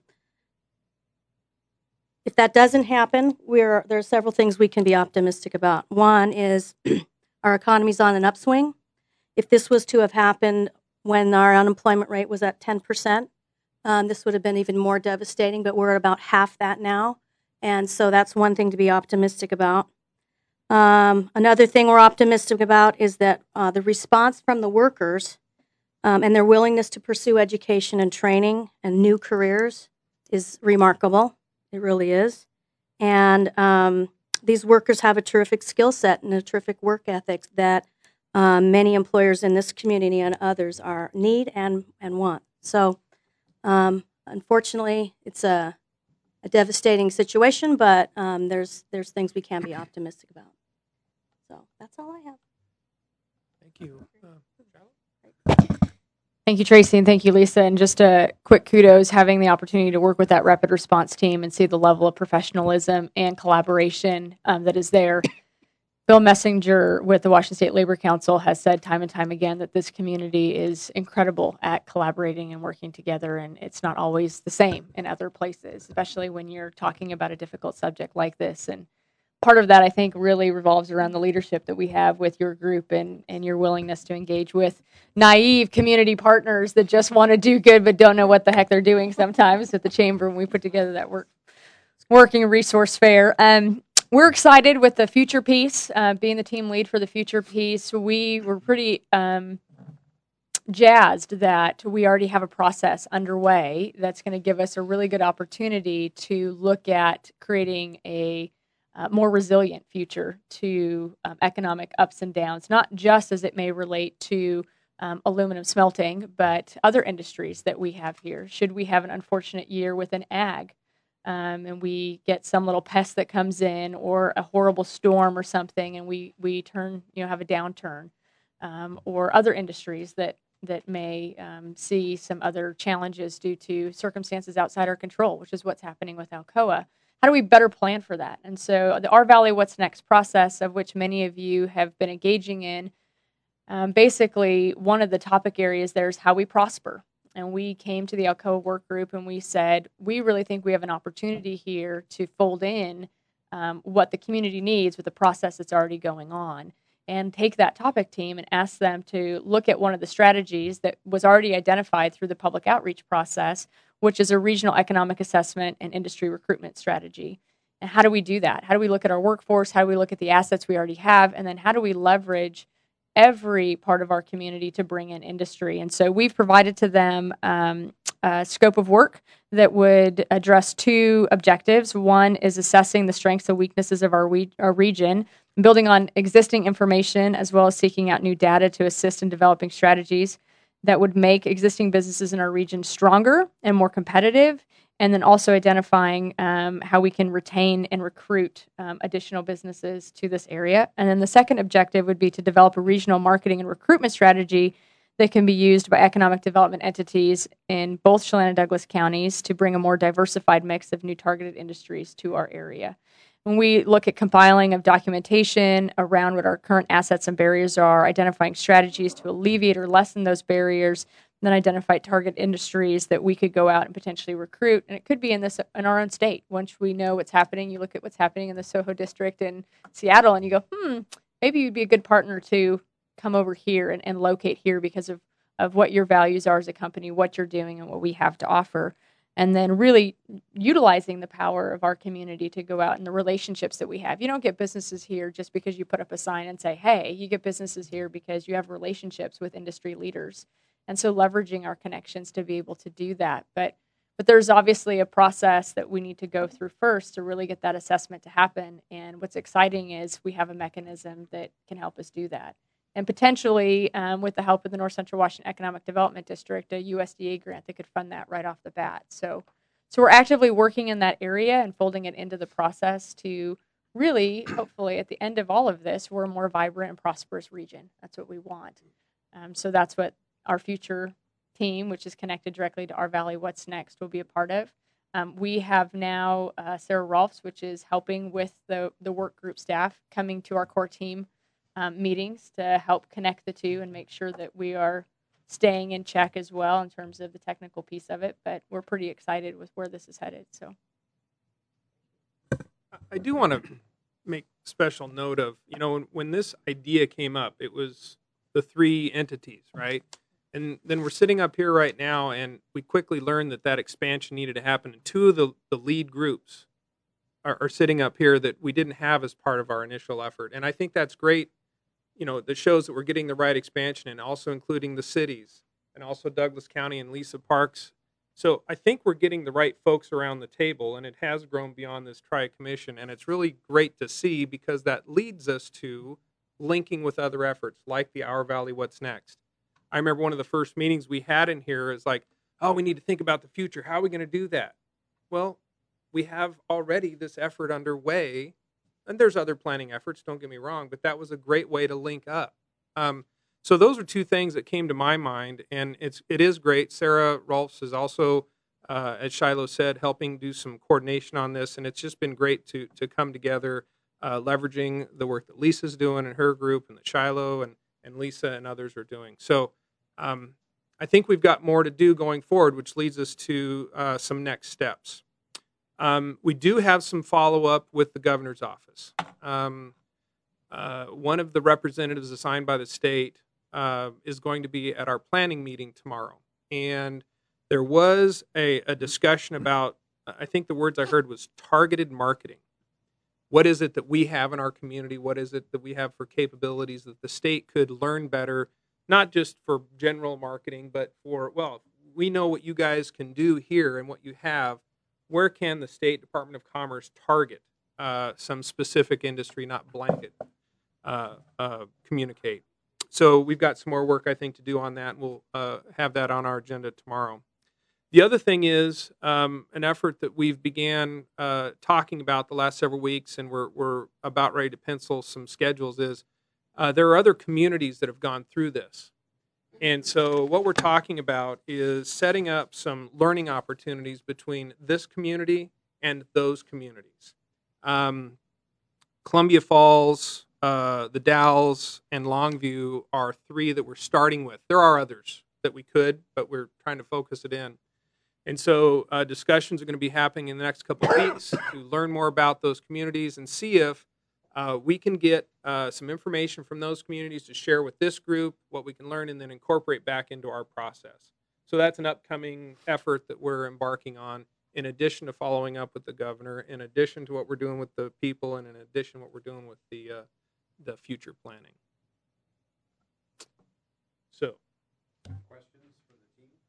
if that doesn't happen, we're, there are several things we can be optimistic about. One is our economy's on an upswing. If this was to have happened when our unemployment rate was at ten percent, um, this would have been even more devastating, but we're at about half that now. And so that's one thing to be optimistic about. Um, another thing we're optimistic about is that uh, the response from the workers um, and their willingness to pursue education and training and new careers is remarkable. It really is. And um, these workers have a terrific skill set and a terrific work ethic that um, many employers in this community and others are need and, and want. So um, unfortunately, it's a, a devastating situation, but um, there's, there's things we can be optimistic about. So that's all I have. Thank you. Uh, Thank you, Tracy, and thank you, Lisa. And just a quick kudos, having the opportunity to work with that rapid response team and see the level of professionalism and collaboration um, that is there. Bill Messenger with the Washington State Labor Council has said time and time again that this community is incredible at collaborating and working together, and it's not always the same in other places, especially when you're talking about a difficult subject like this. And part of that, I think, really revolves around the leadership that we have with your group and, and your willingness to engage with naive community partners that just want to do good but don't know what the heck they're doing sometimes at the chamber when we put together that work, working resource fair. Um, we're excited with the future piece, uh, being the team lead for the future piece. We were pretty um, jazzed that we already have a process underway that's going to give us a really good opportunity to look at creating a uh, more resilient future to um, economic ups and downs, not just as it may relate to um, aluminum smelting, but other industries that we have here. Should we have an unfortunate year with an ag, um, and we get some little pest that comes in, or a horrible storm or something, and we we turn you know have a downturn, um, or other industries that that may um, see some other challenges due to circumstances outside our control, which is what's happening with Alcoa. How do we better plan for that? And so the Our Valley What's Next process, of which many of you have been engaging in, um, basically one of the topic areas there is how we prosper. And we came to the Alcoa work group and we said, we really think we have an opportunity here to fold in um, what the community needs with the process that's already going on, and take that topic team and ask them to look at one of the strategies that was already identified through the public outreach process, which is a regional economic assessment and industry recruitment strategy. And how do we do that? How do we look at our workforce? How do we look at the assets we already have? And then how do we leverage every part of our community to bring in industry? And so we've provided to them um, a scope of work that would address two objectives. One is assessing the strengths and weaknesses of our, we- our region, building on existing information, as well as seeking out new data to assist in developing strategies that would make existing businesses in our region stronger and more competitive, and then also identifying um, how we can retain and recruit um, additional businesses to this area. And then the second objective would be to develop a regional marketing and recruitment strategy that can be used by economic development entities in both Chelan and Douglas counties to bring a more diversified mix of new targeted industries to our area. When we look at compiling of documentation around what our current assets and barriers are, identifying strategies to alleviate or lessen those barriers, then identify target industries that we could go out and potentially recruit. And it could be in this in our own state. Once we know what's happening, you look at what's happening in the Soho district in Seattle, and you go, hmm, maybe you'd be a good partner to come over here and, and locate here because of, of what your values are as a company, what you're doing, and what we have to offer. And then really utilizing the power of our community to go out and the relationships that we have. You don't get businesses here just because you put up a sign and say, hey. You get businesses here because you have relationships with industry leaders. And so leveraging our connections to be able to do that. But but there's obviously a process that we need to go through first to really get that assessment to happen. And what's exciting is we have a mechanism that can help us do that. And potentially, um, with the help of the North Central Washington Economic Development District, a U S D A grant that could fund that right off the bat. So, so we're actively working in that area and folding it into the process to really, hopefully, at the end of all of this, we're a more vibrant and prosperous region. That's what we want. Um, so that's what our future team, which is connected directly to Our Valley What's Next, will be a part of. Um, we have now uh, Sarah Rolfs, which is helping with the, the work group staff, coming to our core team Um, meetings to help connect the two and make sure that we are staying in check as well in terms of the technical piece of it. But we're pretty excited with where this is headed. So, I do want to make special note of, you know, when, when this idea came up, it was the three entities, right? And then we're sitting up here right now, and we quickly learned that that expansion needed to happen. And two of the, the lead groups are, are sitting up here that we didn't have as part of our initial effort. And I think that's great. You know, that shows that we're getting the right expansion, and also including the cities and also Douglas County and Lisa Parks. So I think we're getting the right folks around the table, and it has grown beyond this tri-commission, and it's really great to see because that leads us to linking with other efforts like the Our Valley What's Next. I remember one of the first meetings we had in here is like, oh, we need to think about the future. How are we going to do that? Well, we have already this effort underway. And there's other planning efforts, don't get me wrong, but that was a great way to link up. Um, so those are two things that came to my mind, and it's it is great. Sarah Rolfs is also, uh, as Shiloh said, helping do some coordination on this, and it's just been great to to come together, uh, leveraging the work that Lisa's doing in her group, and that Shiloh and, and Lisa and others are doing. So um, I think we've got more to do going forward, which leads us to uh, some next steps. Um, we do have some follow-up with the governor's office. Um, uh, one of the representatives assigned by the state uh, is going to be at our planning meeting tomorrow. And there was a, a discussion about, I think the words I heard was targeted marketing. what is it that we have in our community? What is it that we have for capabilities that the state could learn better, not just for general marketing, but for, well, we know what you guys can do here and what you have. Where can the State Department of Commerce target uh, some specific industry, not blanket uh, uh, communicate? So we've got some more work, I think, to do on that. We'll uh, have that on our agenda tomorrow. The other thing is um, an effort that we've began uh, talking about the last several weeks, and we're, we're about ready to pencil some schedules, is uh, there are other communities that have gone through this. And so what we're talking about is setting up some learning opportunities between this community and those communities. Um, Columbia Falls, uh, the Dalles, and Longview are three that we're starting with. There are others that we could, but we're trying to focus it in. And so uh, discussions are going to be happening in the next couple of weeks to learn more about those communities and see if uh, we can get uh, some information from those communities to share with this group, what we can learn, and then incorporate back into our process. So that's an upcoming effort that we're embarking on, in addition to following up with the governor, in addition to what we're doing with the people, and in addition to what we're doing with the, uh, the future planning. So. Questions for the team?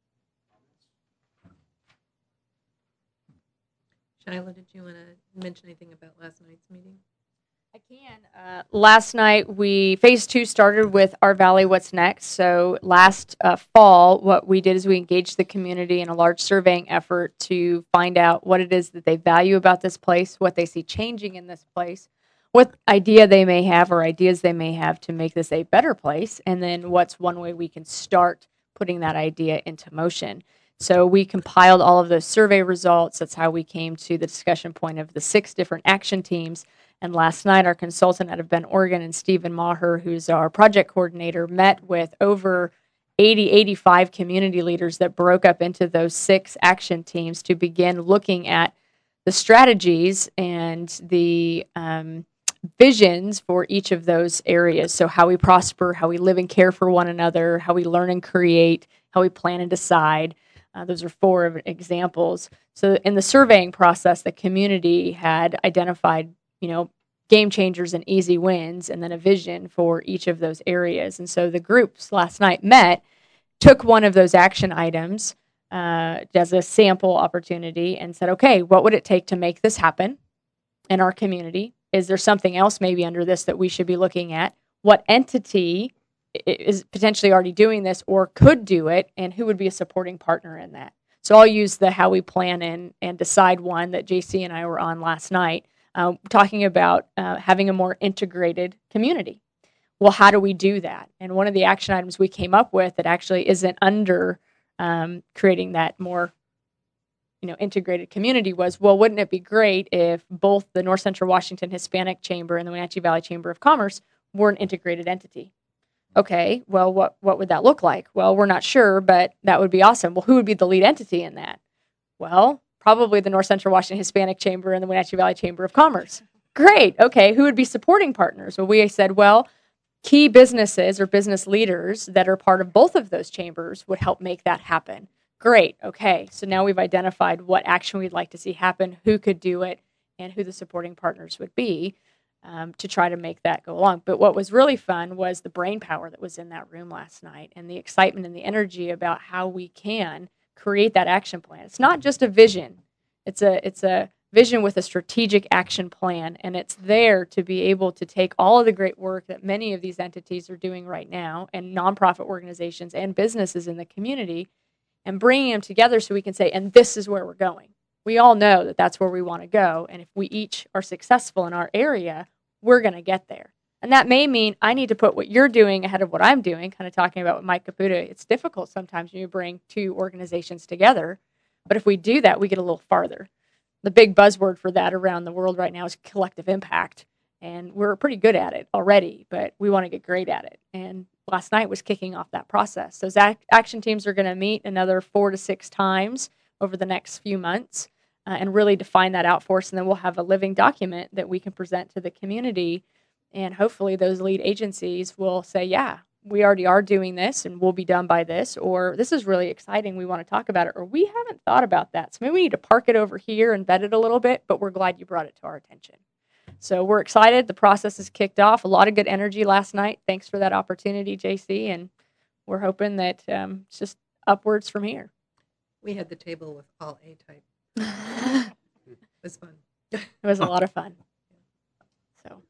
Shiloh, did you want to mention anything about last night's meeting? I can. Uh, last night, we phase two started with Our Valley What's Next. So last uh, fall, what we did is we engaged the community in a large surveying effort to find out what it is that they value about this place, what they see changing in this place, what idea they may have or ideas they may have to make this a better place, and then what's one way we can start putting that idea into motion. So we compiled all of those survey results. That's how we came to the discussion point of the six different action teams. And last night, our consultant out of Bend, Oregon, and Stephen Maher, who's our project coordinator, met with over eighty, eighty-five community leaders that broke up into those six action teams to begin looking at the strategies and the um, visions for each of those areas. So how we prosper, how we live and care for one another, how we learn and create, how we plan and decide. Uh, those are four of examples. So in the surveying process, the community had identified, you know, game changers and easy wins, and then a vision for each of those areas. And so the groups last night met, took one of those action items uh, as a sample opportunity and said, okay, what would it take to make this happen in our community? Is there something else maybe under this that we should be looking at? What entity is potentially already doing this or could do it, and who would be a supporting partner in that? So I'll use the how we plan and, and decide one that J C and I were on last night, uh, talking about uh, having a more integrated community. Well, how do we do that? And one of the action items we came up with that actually isn't under um, creating that more you know, integrated community was, well, wouldn't it be great if both the North Central Washington Hispanic Chamber and the Wenatchee Valley Chamber of Commerce were an integrated entity? Okay, well, what, what would that look like? Well, we're not sure, but that would be awesome. Well, who would be the lead entity in that? Well, probably the North Central Washington Hispanic Chamber and the Wenatchee Valley Chamber of Commerce. Great, okay, who would be supporting partners? Well, we said, well, key businesses or business leaders that are part of both of those chambers would help make that happen. Great, okay, so now we've identified what action we'd like to see happen, who could do it, and who the supporting partners would be. Um, to try to make that go along. But what was really fun was the brain power that was in that room last night and the excitement and the energy about how we can create that action plan. It's not just a vision. It's a it's a vision with a strategic action plan, and it's there to be able to take all of the great work that many of these entities are doing right now, and nonprofit organizations and businesses in the community, and bringing them together so we can say, and this is where we're going. We all know that that's where we want to go, and if we each are successful in our area, we're going to get there. And that may mean I need to put what you're doing ahead of what I'm doing, kind of talking about with Mike Caputa. It's difficult sometimes when you bring two organizations together, but if we do that, we get a little farther. The big buzzword for that around the world right now is collective impact, and we're pretty good at it already, but we want to get great at it. And last night was kicking off that process. Those ac- action teams are going to meet another four to six times over the next few months uh, and really define that out for us. And then we'll have a living document that we can present to the community. And hopefully those lead agencies will say, yeah, we already are doing this and we'll be done by this, or this is really exciting, we want to talk about it, or we haven't thought about that. So maybe we need to park it over here and vet it a little bit, but we're glad you brought it to our attention. So we're excited. The process is kicked off. A lot of good energy last night. Thanks for that opportunity, J C. And we're hoping that um, it's just upwards from here. We had the table with all A type. It was fun. It was a lot of fun. So,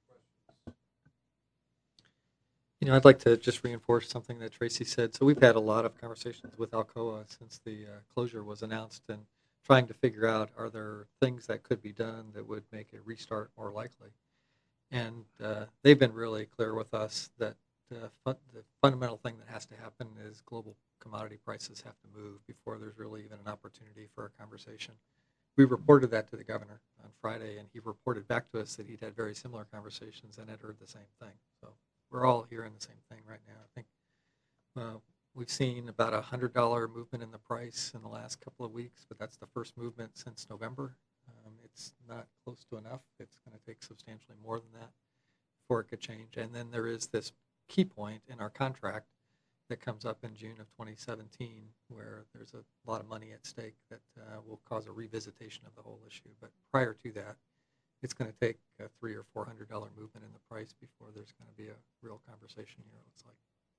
You know, I'd like to just reinforce something that Tracy said. So we've had a lot of conversations with Alcoa since the uh, closure was announced, and trying to figure out, are there things that could be done that would make a restart more likely? And uh, they've been really clear with us that uh, fun- the fundamental thing that has to happen is global commodity prices have to move before there's really even an opportunity for a conversation. We reported that to the governor on Friday, and he reported back to us that he'd had very similar conversations and had heard the same thing. So we're all hearing the same thing right now. I think uh, we've seen about a one hundred dollars movement in the price in the last couple of weeks, but that's the first movement since November. Um, it's not close to enough. It's going to take substantially more than that before it could change. And then there is this key point in our contract that comes up in June of twenty seventeen, where there's a lot of money at stake that uh, will cause a revisitation of the whole issue. But prior to that, it's going to take a three or four hundred dollar movement in the price before there's going to be a real conversation here. It looks like.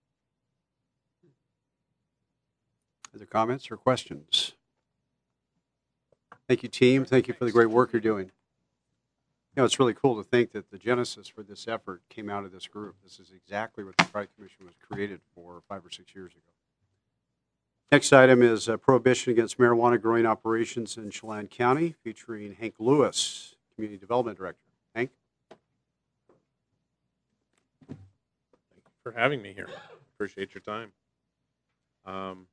Other comments or questions? Thank you, team. Thank you for the great work you're doing. You know, it's really cool to think that the genesis for this effort came out of this group. This is exactly what the Tri-Commission was created for five or six years ago. Next item is uh, prohibition against marijuana growing operations in Chelan County, featuring Hank Lewis, Community Development Director. Hank? Thank you for having me here. Appreciate your time. Um,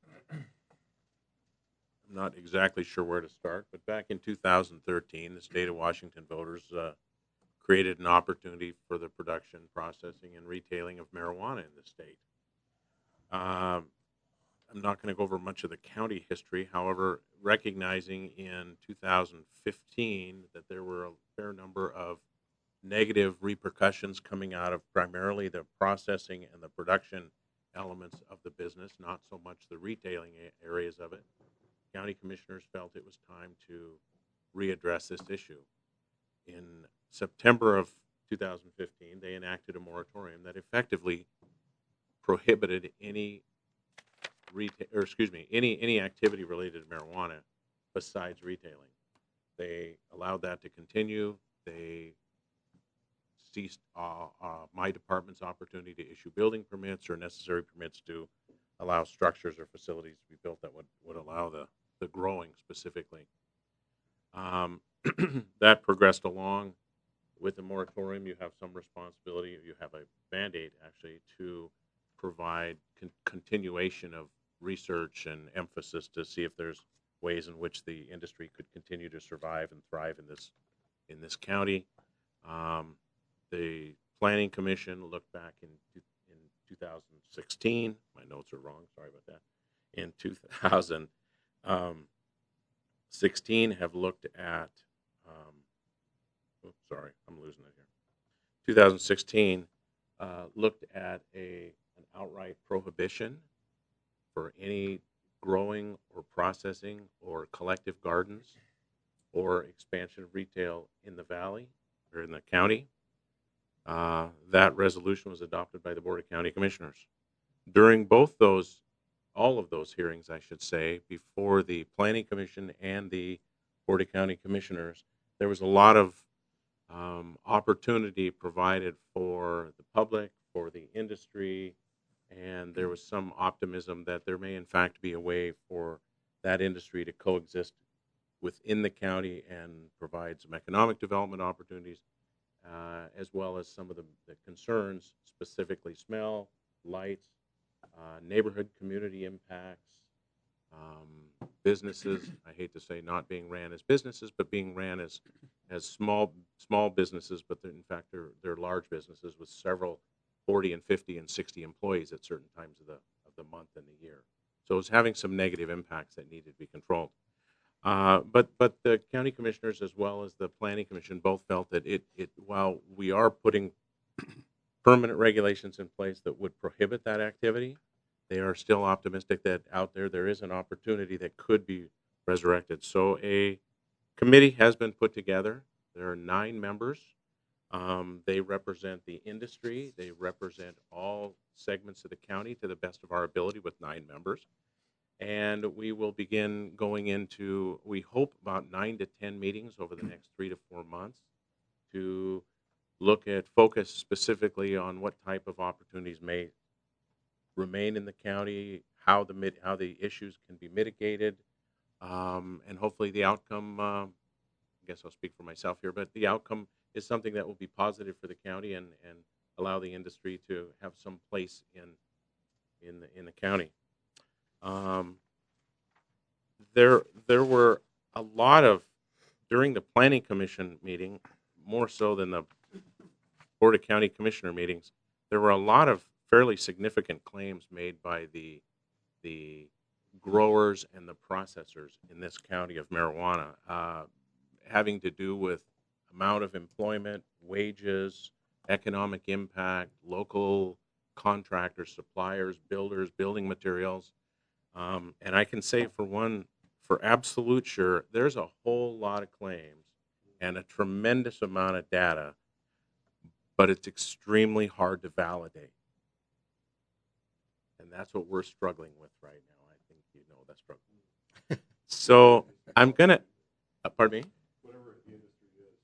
I'm not exactly sure where to start, but back in two thousand thirteen, the state of Washington voters uh, created an opportunity for the production, processing, and retailing of marijuana in the state. Um, I'm not going to go over much of the county history. However, recognizing in two thousand fifteen that there were a fair number of negative repercussions coming out of primarily the processing and the production elements of the business, not so much the retailing areas of it, county commissioners felt it was time to readdress this issue. In September of two thousand fifteen, they enacted a moratorium that effectively prohibited any retail, or excuse me, any any activity related to marijuana besides retailing. They allowed that to continue. They ceased uh, uh, my department's opportunity to issue building permits or necessary permits to allow structures or facilities to be built that would, would allow the, the growing specifically. Um, that progressed along. With the moratorium, you have some responsibility, you have a mandate actually to provide con- continuation of research and emphasis to see if there's ways in which the industry could continue to survive and thrive in this in this county. Um, the Planning Commission looked back in in two thousand sixteen. My notes are wrong. Sorry about that. In two thousand sixteen, have looked at. Um, oops, sorry, I'm losing it here. two thousand sixteen uh, looked at a an outright prohibition for any growing or processing or collective gardens or expansion of retail in the valley or in the county. Uh, that resolution was adopted by the Board of County Commissioners. During both those, all of those hearings, I should say, before the Planning Commission and the Board of County Commissioners, there was a lot of um, opportunity provided for the public, for the industry, and there was some optimism that there may in fact be a way for that industry to coexist within the county and provide some economic development opportunities, uh, as well as some of the, the concerns, specifically smell, light, uh, neighborhood community impacts, um, businesses, I hate to say not being ran as businesses, but being ran as as small small businesses, but in fact they're, they're large businesses with several forty and fifty and sixty employees at certain times of the of the month and the year. So it's having some negative impacts that needed to be controlled. Uh, but but the county commissioners as well as the planning commission both felt that it it while we are putting permanent regulations in place that would prohibit that activity, they are still optimistic that out there there is an opportunity that could be resurrected. So a committee has been put together. There are nine members. Um, they represent the industry. They represent all segments of the county to the best of our ability with nine members. And we will begin going into, we hope, about nine to ten meetings over the next three to four months to look at, focus specifically on what type of opportunities may remain in the county, how the mit- how the issues can be mitigated, um, and hopefully the outcome. Uh, I guess I'll speak for myself here, but the outcome is something that will be positive for the county and, and allow the industry to have some place in in the in the county. Um, there there were a lot of during the Planning Commission meeting, more so than the Board of County Commissioner meetings. There were a lot of fairly significant claims made by the the growers and the processors in this county of marijuana, uh, having to do with amount of employment, wages, economic impact, local contractors, suppliers, builders, building materials. Um, and I can say for one, for absolute sure, there's a whole lot of claims and a tremendous amount of data, but it's extremely hard to validate. And that's what we're struggling with right now. I think you know that struggle. So I'm going to, uh, pardon me? Whatever the industry is.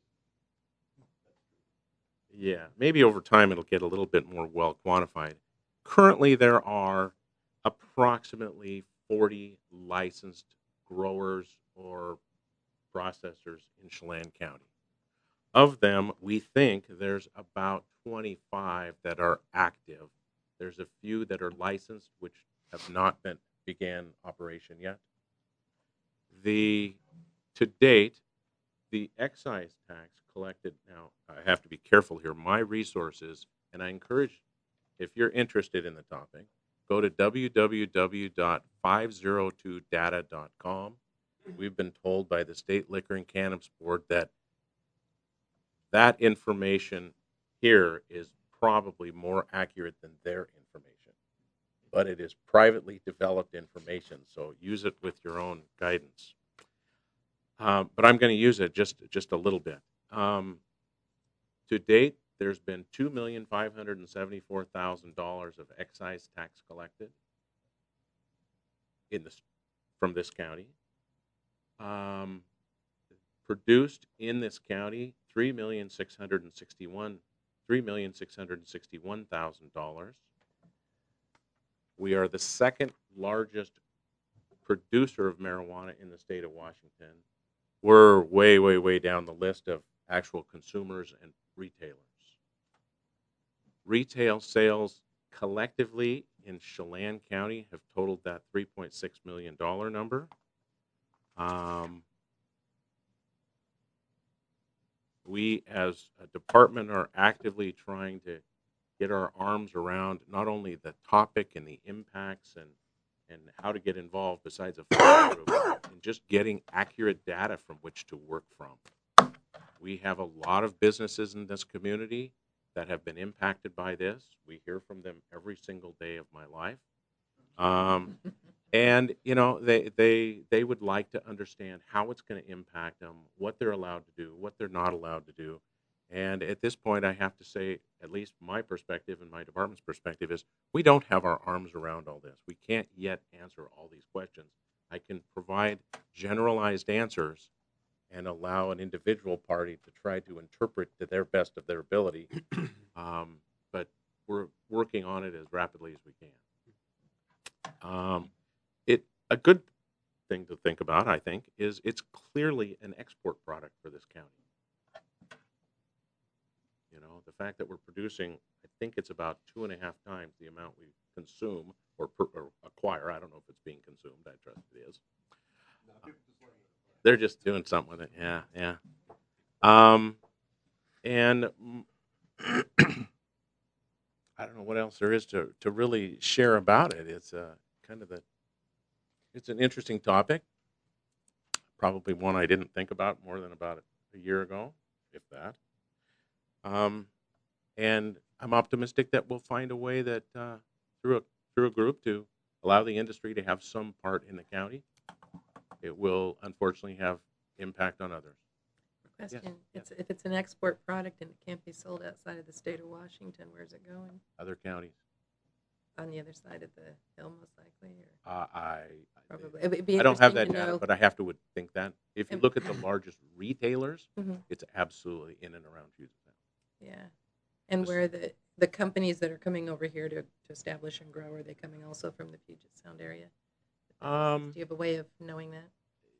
Yeah, maybe over time it'll get a little bit more well quantified. Currently, there are approximately forty licensed growers or processors in Chelan County. Of them, we think there's about twenty-five that are active. There's a few that are licensed, which have not been began operation yet. The to date, the excise tax collected. Now, I have to be careful here. My resources, and I encourage, if you're interested in the topic, go to w w w dot five oh two data dot com. We've been told by the State Liquor and Cannabis Board that that information here is probably more accurate than their information, but it is privately developed information, so use it with your own guidance. Um, but I'm going to use it just just a little bit. Um, to date, there's been two million five hundred seventy-four thousand dollars of excise tax collected in this from this county. Um, produced in this county three million six hundred sixty-one three million six hundred sixty-one thousand dollars. We are the second largest producer of marijuana in the state of Washington. We're way, way, way down the list of actual consumers and retailers. Retail sales collectively in Chelan County have totaled that three point six million dollars number. Um, we as a department are actively trying to get our arms around not only the topic and the impacts and, and how to get involved besides a focus group, and just getting accurate data from which to work from. We have a lot of businesses in this community that have been impacted by this. We hear from them every single day of my life. Um, and, you know, they, they, they would like to understand how it's going to impact them, what they're allowed to do, what they're not allowed to do. And at this point, I have to say, at least my perspective and my department's perspective is we don't have our arms around all this. We can't yet answer all these questions. I can provide generalized answers and allow an individual party to try to interpret to their best of their ability. Um, but we're working on it as rapidly as we can. Um, it a good thing to think about, I think, is it's clearly an export product for this county. You know, the fact that we're producing, I think it's about two and a half times the amount we consume or, per, or acquire. I don't know if it's being consumed. I trust it is. Uh, they're just doing something with it. Yeah, yeah. Um, and I don't know what else there is to, to really share about it. It's a kind of the, it's an interesting topic. Probably one I didn't think about more than about a year ago, if that. Um, and I'm optimistic that we'll find a way that uh, through a through a group to allow the industry to have some part in the county. It will unfortunately have impact on others. Question, it's, if it's an export product and it can't be sold outside of the state of Washington, where's it going? Other counties. On the other side of the hill, most likely, or? Uh, I, Probably. It'd be I don't have interesting that to data, know. but I have to would think that. If you And- look at the largest retailers, Mhm. it's absolutely in and around Puget Sound. Yeah. And where the, the companies that are coming over here to, to establish and grow, are they coming also from the Puget Sound area? Um, Do you have a way of knowing that?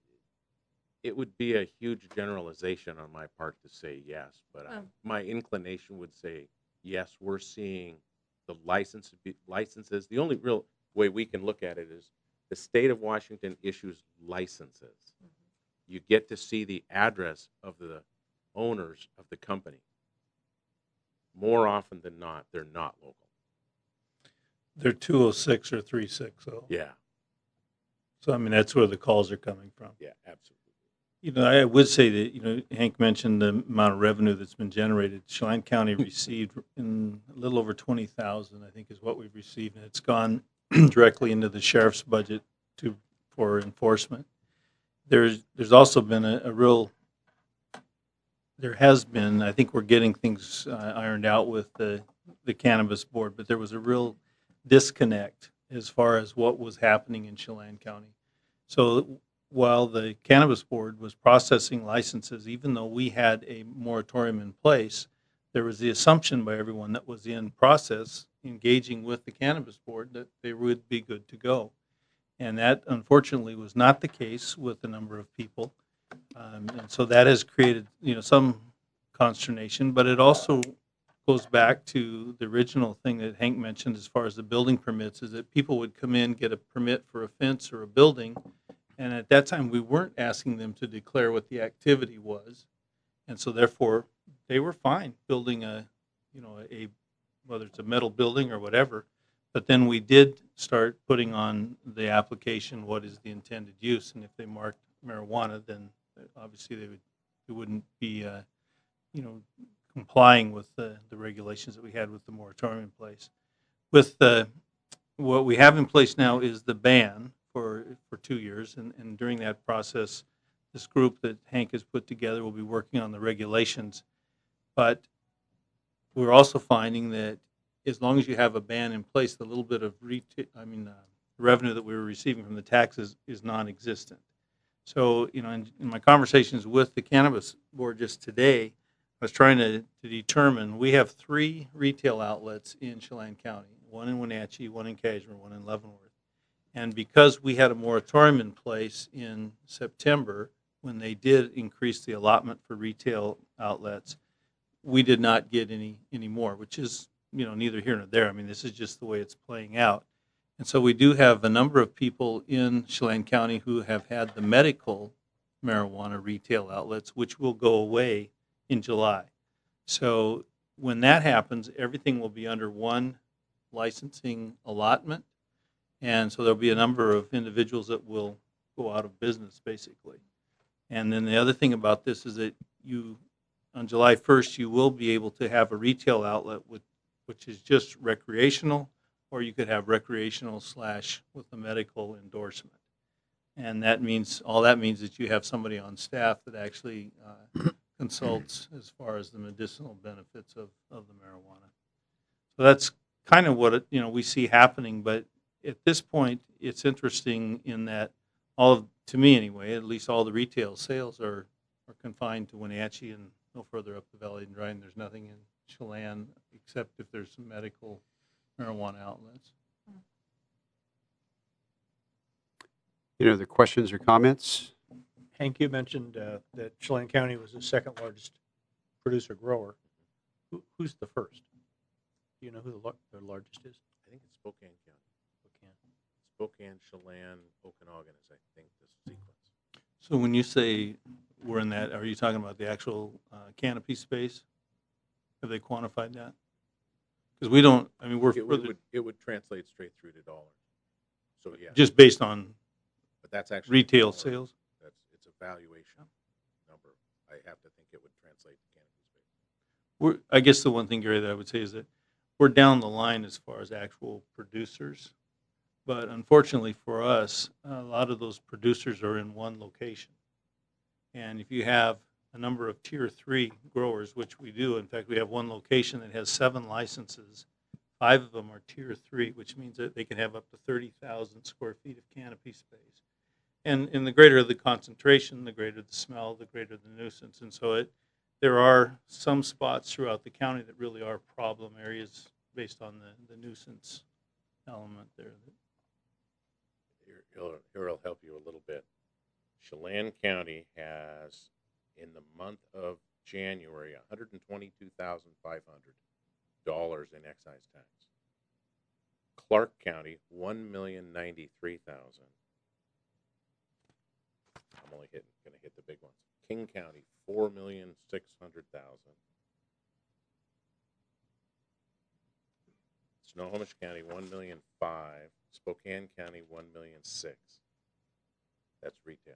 It would be a huge generalization on my part to say yes, but I, Oh. my inclination would say yes. We're seeing the license licenses. The only real way we can look at it is the state of Washington issues licenses. Mm-hmm. You get to see the address of the owners of the company. More often than not, they're not local. They're two oh six or three sixty. Yeah. So, I mean, that's where the calls are coming from. Yeah, absolutely. You know, I would say that, you know, Hank mentioned the amount of revenue that's been generated. Chelan County received in a little over twenty thousand, I think, is what we've received, and it's gone directly into the sheriff's budget to for enforcement. There's there's also been a, a real, there has been, I think we're getting things uh, ironed out with the, the cannabis board, but there was a real disconnect as far as what was happening in Chelan County. So while the cannabis board was processing licenses, even though we had a moratorium in place, there was the assumption by everyone that was in process engaging with the cannabis board that they would be good to go. And that unfortunately was not the case with a number of people. Um, and so that has created, you know, some consternation, but it also goes back to the original thing that Hank mentioned as far as the building permits, is that people would come in, get a permit for a fence or a building, and at that time we weren't asking them to declare what the activity was, and so therefore they were fine building a, you know, a, whether it's a metal building or whatever, but then we did start putting on the application what is the intended use, and if they marked marijuana, then obviously they would, it wouldn't be, uh, you know, complying with the, the regulations that we had with the moratorium in place. With the, what we have in place now is the ban for for two years, and, and during that process, this group that Hank has put together will be working on the regulations. But we're also finding that as long as you have a ban in place, the little bit of retail, I mean, uh, revenue that we were receiving from the taxes is non-existent. So, you know, in, in my conversations with the cannabis board just today, I was trying to, to determine, we have three retail outlets in Chelan County, one in Wenatchee, one in Cashmere, one in Leavenworth. And because we had a moratorium in place in September, when they did increase the allotment for retail outlets, we did not get any, any more, which is, you know, neither here nor there. I mean, this is just the way it's playing out. And so we do have a number of people in Chelan County who have had the medical marijuana retail outlets, which will go away in July. So when that happens, everything will be under one licensing allotment. And so there'll be a number of individuals that will go out of business, basically. And then the other thing about this is that you, on July first, you will be able to have a retail outlet with, which is just recreational, or you could have recreational slash with a medical endorsement. And that means, all that means is that you have somebody on staff that actually uh, consults as far as the medicinal benefits of, of the marijuana. So that's kind of what it, you know, we see happening. But at this point, it's interesting in that all of, to me anyway, at least all the retail sales are, are confined to Wenatchee and no further up the Valley and Dryden. There's nothing in Chelan except if there's some medical marijuana outlets. Any other questions or comments? Hank, you mentioned uh, that Chelan County was the second largest producer grower. Who, who's the first? Do you know who the, lar- the largest is? I think it's Spokane County. Spokane, Chelan, Okanagan is, I think, the sequence. So when you say we're in that, are you talking about the actual uh, canopy space? Have they quantified that? Because we don't, I mean, we're It would, further, it would translate straight through to dollars. So, yeah. just based on But that's actually retail dollars. sales? That's, it's a valuation number. I have to think it would translate to canopy space. We're, I guess the one thing, Gary, that I would say is that we're down the line as far as actual producers. But unfortunately for us, a lot of those producers are in one location. And if you have a number of tier three growers, which we do. In fact, we have one location that has seven licenses. Five of them are tier three, which means that they can have up to thirty thousand square feet of canopy space. And, and the greater the concentration, the greater the smell, the greater the nuisance. And so it, there are some spots throughout the county that really are problem areas based on the, the nuisance element there. Here, here, here I'll help you a little bit. Chelan County has, in the month of January, one hundred twenty-two thousand five hundred dollars in excise tax. Clark County, one million ninety-three thousand dollars. I'm only hitting, going to hit the big ones. King County, four million six hundred thousand dollars. Snohomish County, one million five hundred thousand dollars. Spokane County, one million six hundred thousand dollars. That's retail.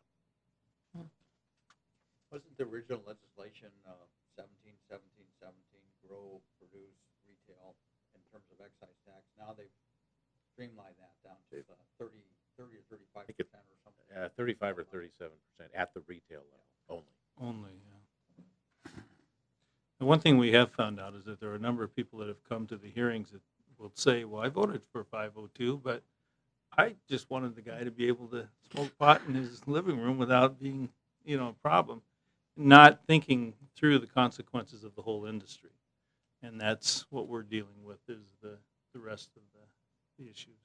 Wasn't the original legislation uh, seventeen, seventeen, seventeen, grow, produce, retail in terms of excise tax? Now they've streamlined that down to uh, thirty, thirty or thirty-five percent or something. Uh, thirty-five or thirty-seven percent at the retail level only. Only, yeah. And one thing we have found out is that there are a number of people that have come to the hearings that will say, well, I voted for five oh two, but I just wanted the guy to be able to smoke pot in his living room without being, you know, a problem, not thinking through the consequences of the whole industry. And that's what we're dealing with is the, the rest of the, the issues.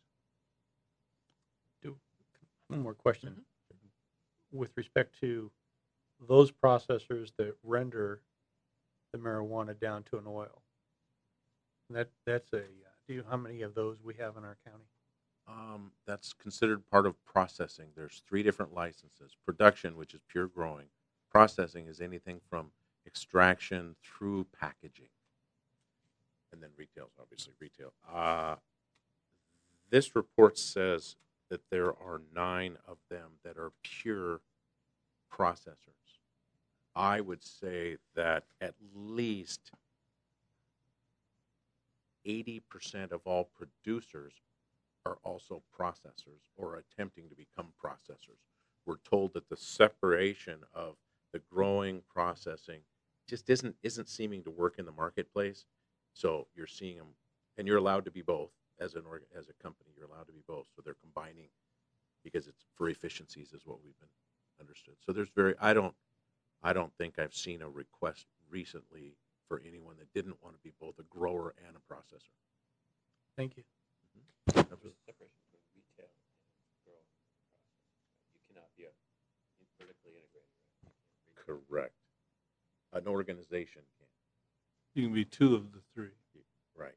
Do one more question. Mm-hmm. With respect to those processors that render the marijuana down to an oil, that that's a, uh, do you, how many of those we have in our county? Um, that's considered part of processing. There's three different licenses. Production, which is pure growing. Processing is anything from extraction through packaging. And then retail is obviously retail. Uh, this report says that there are nine of them that are pure processors. I would say that at least eighty percent of all producers are also processors or attempting to become processors. We're told that the separation of the growing processing just isn't isn't seeming to work in the marketplace. So you're seeing them, and you're allowed to be both as an org, as a company. You're allowed to be both. So they're combining because it's for efficiencies, is what we've been understood. So there's very I don't I don't think I've seen a request recently for anyone that didn't want to be both a grower and a processor. Thank you. Mm-hmm. There's a separation between retail and grow process. You cannot be a vertically integrated. Correct. An organization can. You can be two of the three. Right.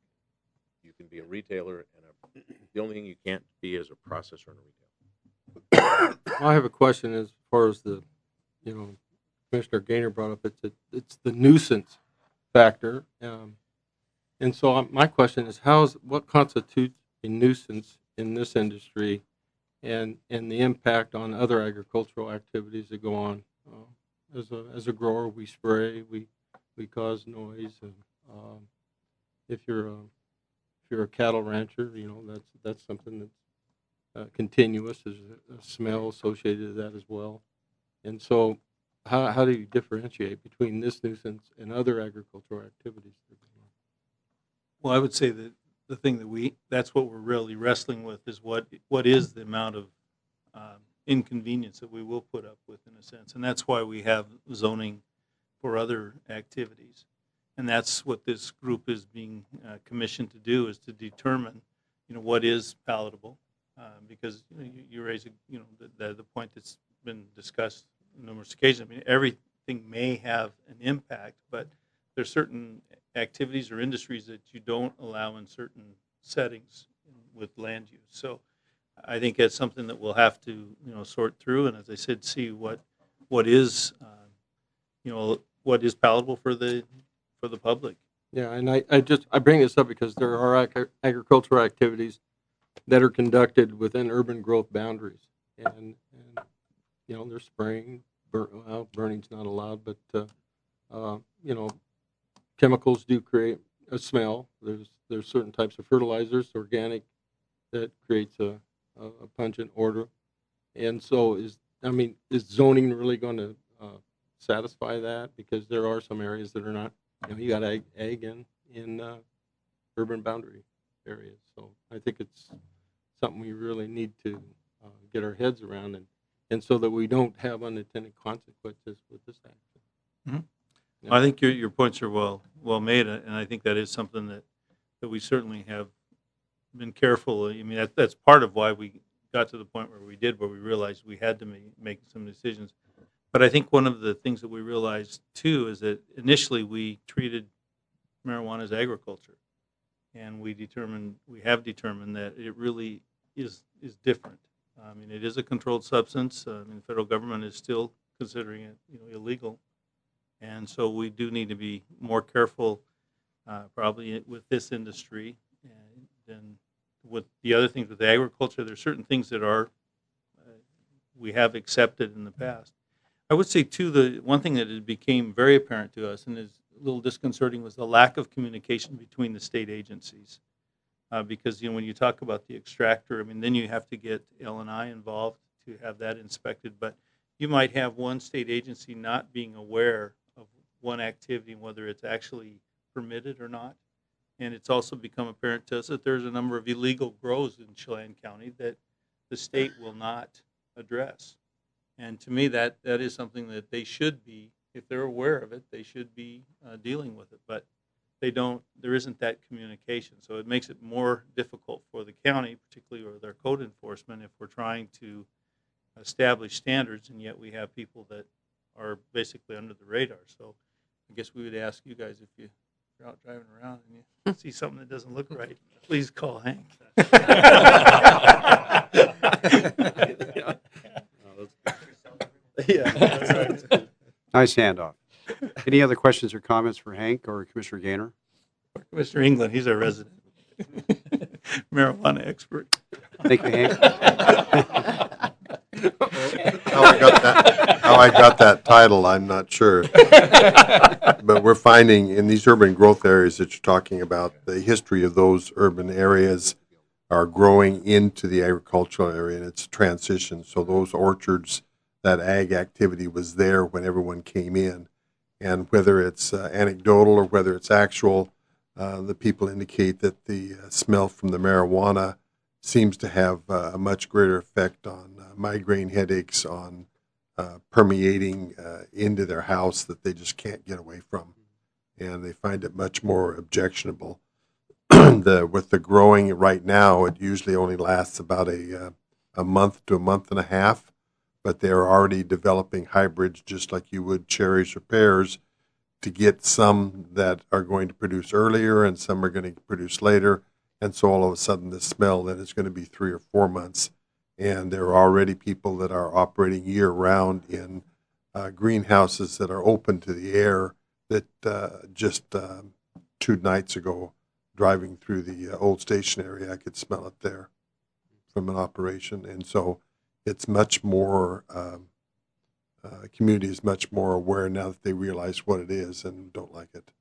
You can be a retailer and a. The only thing you can't be is a processor and a retailer. I have a question as far as the, you know, Commissioner Gaynor brought up. It's a, it's the nuisance factor, um, and so um, my question is, how's what constitutes a nuisance in this industry, and and the impact on other agricultural activities that go on. Uh, as a as a grower, we spray, we we cause noise, and um, if you're a if you're a cattle rancher, you know that's that's something that's uh, continuous. There's a, a smell associated with that as well, and so how how do you differentiate between this nuisance and other agricultural activities? Well, I would say that the thing that we that's what we're really wrestling with is what what is the amount of um, inconvenience that we will put up with, in a sense, and that's why we have zoning for other activities, and that's what this group is being uh, commissioned to do, is to determine, you know, what is palatable, uh, because you, know, you, you raise, a, you know, the, the the point that's been discussed on numerous occasions. I mean, everything may have an impact, but there's certain activities or industries that you don't allow in certain settings with land use. So I think that's something that we'll have to, you know, sort through, and as I said, see what what is, uh, you know, what is palatable for the for the public. Yeah, and I, I just I bring this up because there are ag- agricultural activities that are conducted within urban growth boundaries, and, and you know, they're spraying. Bur- well, burning's not allowed, but uh, uh, you know, chemicals do create a smell. There's there's certain types of fertilizers, organic, that creates a, a, a pungent odor. And so is I mean is zoning really going to uh, satisfy that because there are some areas that are not. You know, you got ag, ag in in uh, urban boundary areas. So I think it's something we really need to uh, get our heads around, and, and so that we don't have unintended consequences with this action. Mhm. Yeah. I think your your points are well well made, uh, and I think that is something that, that we certainly have been careful. I mean, that, that's part of why we got to the point where we did, where we realized we had to make, make some decisions. But I think one of the things that we realized too is that initially we treated marijuana as agriculture, and we determined we have determined that it really is is different. I mean, it is a controlled substance. I mean, the federal government is still considering it, you know, illegal, and so we do need to be more careful, uh, probably with this industry, and than with the other things with agriculture. There's certain things that are uh, we have accepted in the past. I would say too, the one thing that it became very apparent to us and is a little disconcerting was the lack of communication between the state agencies. Uh, because, you know, when you talk about the extractor, I mean, then you have to get L and I involved to have that inspected. But you might have one state agency not being aware of one activity, whether it's actually permitted or not. And it's also become apparent to us that there's a number of illegal grows in Chelan County that the state will not address. And to me, that, that is something that they should be, if they're aware of it, they should be uh, dealing with it. But they don't, there isn't that communication. So it makes it more difficult for the county, particularly with their code enforcement, if we're trying to establish standards, and yet we have people that are basically under the radar. So I guess we would ask you guys, if you, if you're out driving around and you see something that doesn't look right, please call Hank. Yeah. Nice handoff. Any other questions or comments for Hank or Commissioner Gaynor? Commissioner England, he's our resident marijuana expert. Thank you, Hank. How I got that, how I got that title, I'm not sure. But we're finding in these urban growth areas that you're talking about, the history of those urban areas are growing into the agricultural area, and it's a transition. So those orchards, that ag activity was there when everyone came in. And whether it's uh, anecdotal or whether it's actual, uh, the people indicate that the uh, smell from the marijuana seems to have uh, a much greater effect on uh, migraine headaches, on uh, permeating uh, into their house that they just can't get away from. And they find it much more objectionable. the, with the growing right now, it usually only lasts about a, uh, a month to a month and a half. But they're already developing hybrids just like you would cherries or pears to get some that are going to produce earlier and some are going to produce later. And so all of a sudden the smell then is going to be three or four months. And there are already people that are operating year-round in uh, greenhouses that are open to the air that uh, just uh, two nights ago, driving through the uh, old station area, I could smell it there from an operation. And so it's much more, um, uh, community is much more aware now that they realize what it is and don't like it.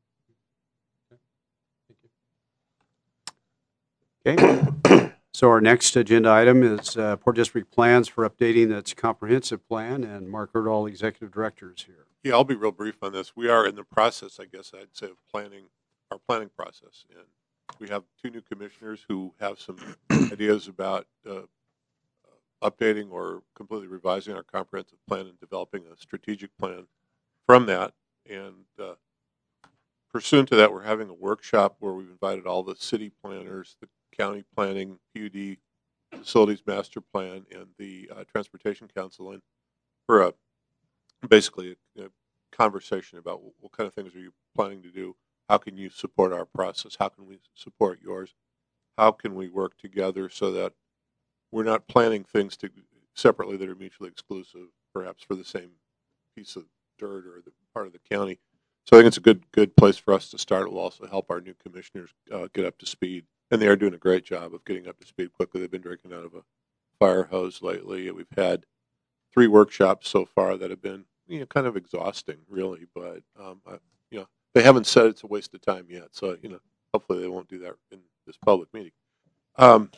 Okay. So our next agenda item is uh, Port District plans for updating its comprehensive plan, and Mark Erdahl, Executive Director, is here. Yeah, I'll be real brief on this. We are in the process, I guess I'd say, of planning our planning process. And we have two new commissioners who have some ideas about uh, updating or completely revising our comprehensive plan and developing a strategic plan from that. And uh, pursuant to that, we're having a workshop where we've invited all the city planners, the county planning, P U D, facilities master plan, and the uh, transportation council in for a basically a, a conversation about what, what kind of things are you planning to do? How can you support our process? How can we support yours? How can we work together so that we're not planning things to separately that are mutually exclusive, perhaps for the same piece of dirt or the part of the county. So I think it's a good good place for us to start. It will also help our new commissioners uh, get up to speed, and they are doing a great job of getting up to speed quickly. They've been drinking out of a fire hose lately. We've had three workshops so far that have been, you know, kind of exhausting, really. But um, I, you know, they haven't said it's a waste of time yet. So you know, hopefully they won't do that in this public meeting. Um,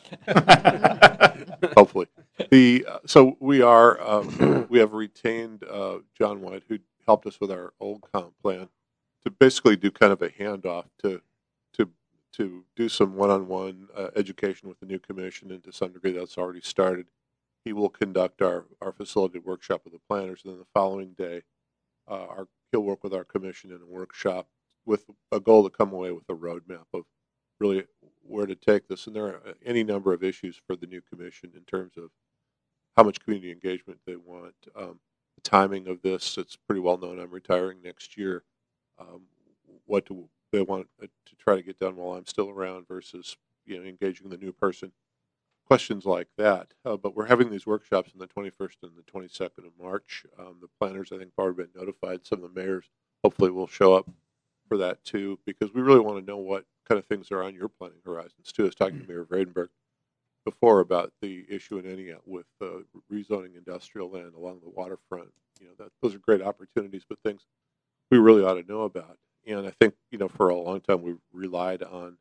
hopefully, the uh, so we are um, we have retained uh, John White, who helped us with our old comp plan to basically do kind of a handoff to to to do some one-on-one uh, education with the new commission, and to some degree that's already started. He will conduct our, our facility workshop with the planners, and then the following day, uh, our, he'll work with our commission in a workshop with a goal to come away with a roadmap of really where to take this. And there are any number of issues for the new commission in terms of how much community engagement they want, um, the timing of this. It's pretty well known I'm retiring next year. Um, what do they want to try to get done while I'm still around versus, you know, engaging the new person? Questions like that. Uh, but we're having these workshops on the twenty-first and the twenty-second of March. Um, the planners, I think, have already been notified. Some of the mayors hopefully will show up for that too, because we really want to know what kind of things are on your planning horizons too. I was talking to Mayor Vredenberg before about the issue in Entiat with uh, rezoning industrial land along the waterfront. You know, that those are great opportunities, but things we really ought to know about. And I think, you know, for a long time we relied on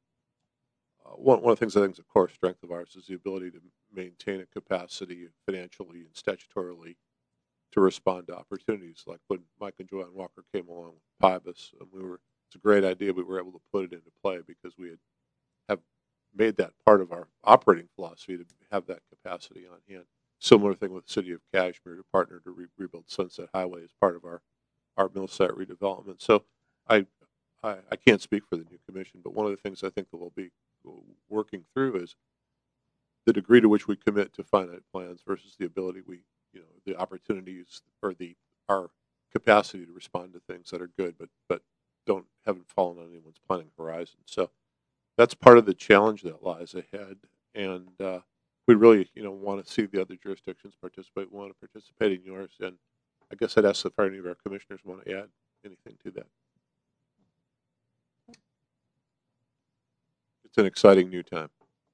uh, one, one of the things I think is a core strength of ours is the ability to maintain a capacity financially and statutorily to respond to opportunities. Like when Mike and Joanne Walker came along with PIBUS, and we were, it's a great idea, we were able to put it into play because we had have made that part of our operating philosophy to have that capacity on hand. Similar thing with the city of Kashmir to partner to re- rebuild Sunset Highway as part of our, our mill site redevelopment. So I, I I can't speak for the new commission, but one of the things I think that we'll be working through is the degree to which we commit to finite plans versus the ability we, you know, the opportunities or the our capacity to respond to things that are good, but but don't haven't fallen on anyone's planning horizon. So that's part of the challenge that lies ahead, and uh, we really, you know, want to see the other jurisdictions participate. We want to participate in yours, and I guess I'd ask if any of our commissioners want to add anything to that. It's an exciting new time.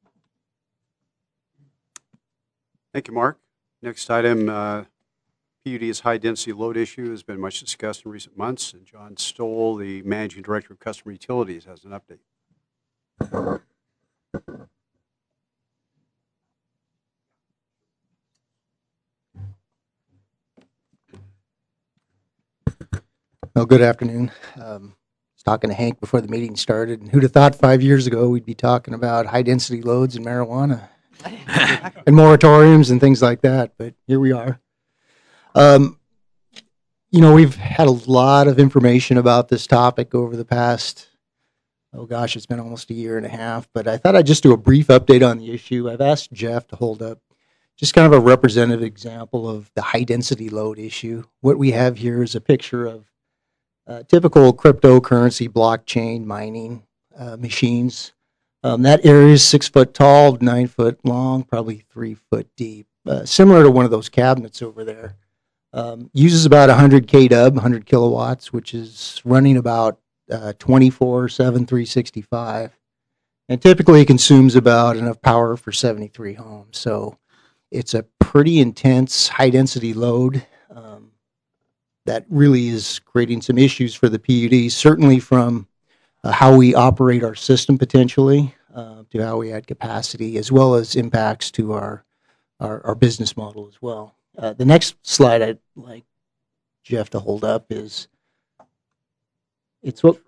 Thank you, Mark. Next item, uh, P U D's high-density load issue has been much discussed in recent months, and John Stoll, the Managing Director of Customer Utilities, has an update. Well, good afternoon. Um, I was talking to Hank before the meeting started, and who'd have thought five years ago we'd be talking about high-density loads and marijuana and moratoriums and things like that, but here we are. Um, you know, we've had a lot of information about this topic over the past, oh gosh, it's been almost a year and a half, but I thought I'd just do a brief update on the issue. I've asked Jeff to hold up just kind of a representative example of the high-density load issue. What we have here is a picture of uh, typical cryptocurrency blockchain mining uh, machines. Um, that area is six foot tall, nine foot long, probably three foot deep, uh, similar to one of those cabinets over there. Um, uses about one hundred K W, one hundred kilowatts, which is running about uh, twenty-four seven, three sixty-five, and typically consumes about enough power for seventy-three homes. So it's a pretty intense high-density load um, that really is creating some issues for the P U D, certainly from uh, how we operate our system potentially uh, to how we add capacity, as well as impacts to our, our, our business model as well. Uh, the next slide I'd like Jeff to hold up is, it's what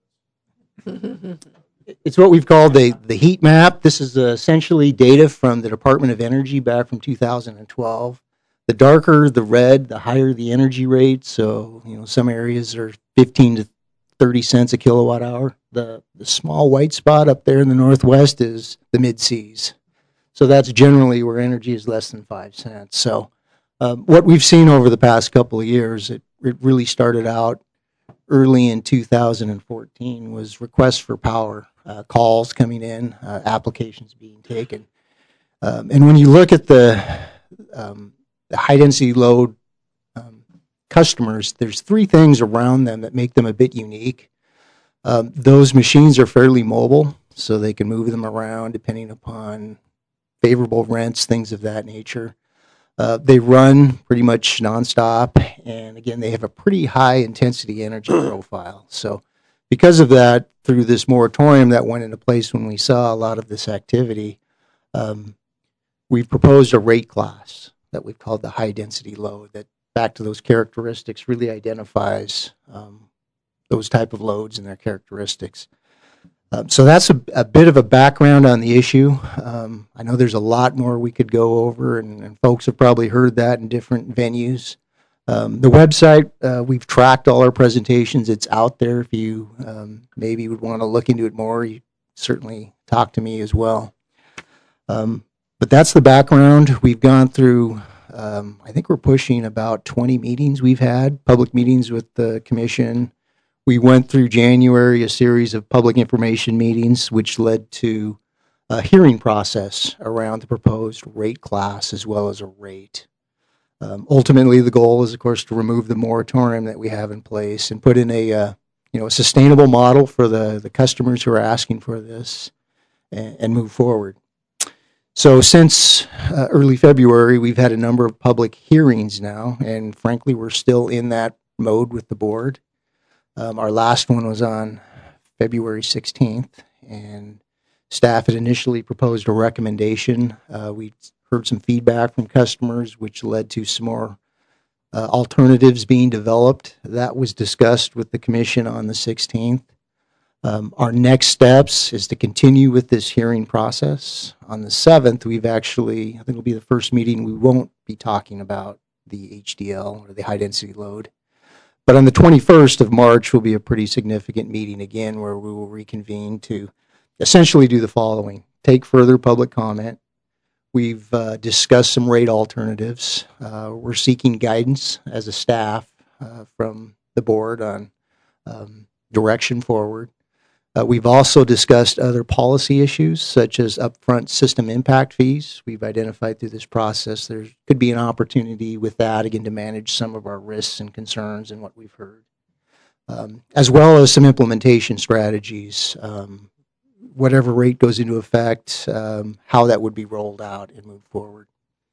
it's what we've called the, the heat map. This is uh, essentially data from the Department of Energy back from two thousand twelve. The darker the red, the higher the energy rate. So, you know, some areas are fifteen to thirty cents a kilowatt hour. The, the small white spot up there in the northwest is the mid-seas. So that's generally where energy is less than five cents. So um, what we've seen over the past couple of years, it, it really started out early in two thousand fourteen, was requests for power, uh, calls coming in, uh, applications being taken. Um, and when you look at the, um, the high-density load um, customers, there's three things around them that make them a bit unique. Um, those machines are fairly mobile, so they can move them around depending upon favorable rents, things of that nature. Uh, they run pretty much nonstop, and again, they have a pretty high intensity energy profile. So because of that, through this moratorium that went into place when we saw a lot of this activity, um, we've proposed a rate class that we've called the high density load that back to those characteristics, really identifies um, those type of loads and their characteristics. Um, so that's a, a bit of a background on the issue. Um, I know there's a lot more we could go over, and, and folks have probably heard that in different venues. Um, the website, uh, we've tracked all our presentations. It's out there. If you um, maybe would want to look into it more, you certainly talk to me as well. Um, but that's the background. We've gone through, um, I think we're pushing about twenty meetings we've had, public meetings with the commission. We went through January a series of public information meetings, which led to a hearing process around the proposed rate class as well as a rate. Um, ultimately, the goal is, of course, to remove the moratorium that we have in place and put in a, uh, you know, a sustainable model for the, the customers who are asking for this and, and move forward. So since uh, early February, we've had a number of public hearings now, and frankly, we're still in that mode with the board. Um, our last one was on February sixteenth, and staff had initially proposed a recommendation. Uh, we heard some feedback from customers, which led to some more uh, alternatives being developed. That was discussed with the commission on the sixteenth. Um, our next steps is to continue with this hearing process. On the seventh, we've actually, I think it'll be the first meeting we won't be talking about the H D L or the high density load. But on the twenty-first of March will be a pretty significant meeting again where we will reconvene to essentially do the following. Take further public comment. We've uh, discussed some rate alternatives. Uh, we're seeking guidance as a staff uh, from the board on um, direction forward. Uh, we've also discussed other policy issues such as upfront system impact fees. We've identified through this process there could be an opportunity with that, again, to manage some of our risks and concerns and what we've heard, um, as well as some implementation strategies. Um, whatever rate goes into effect, um, how that would be rolled out and moved forward.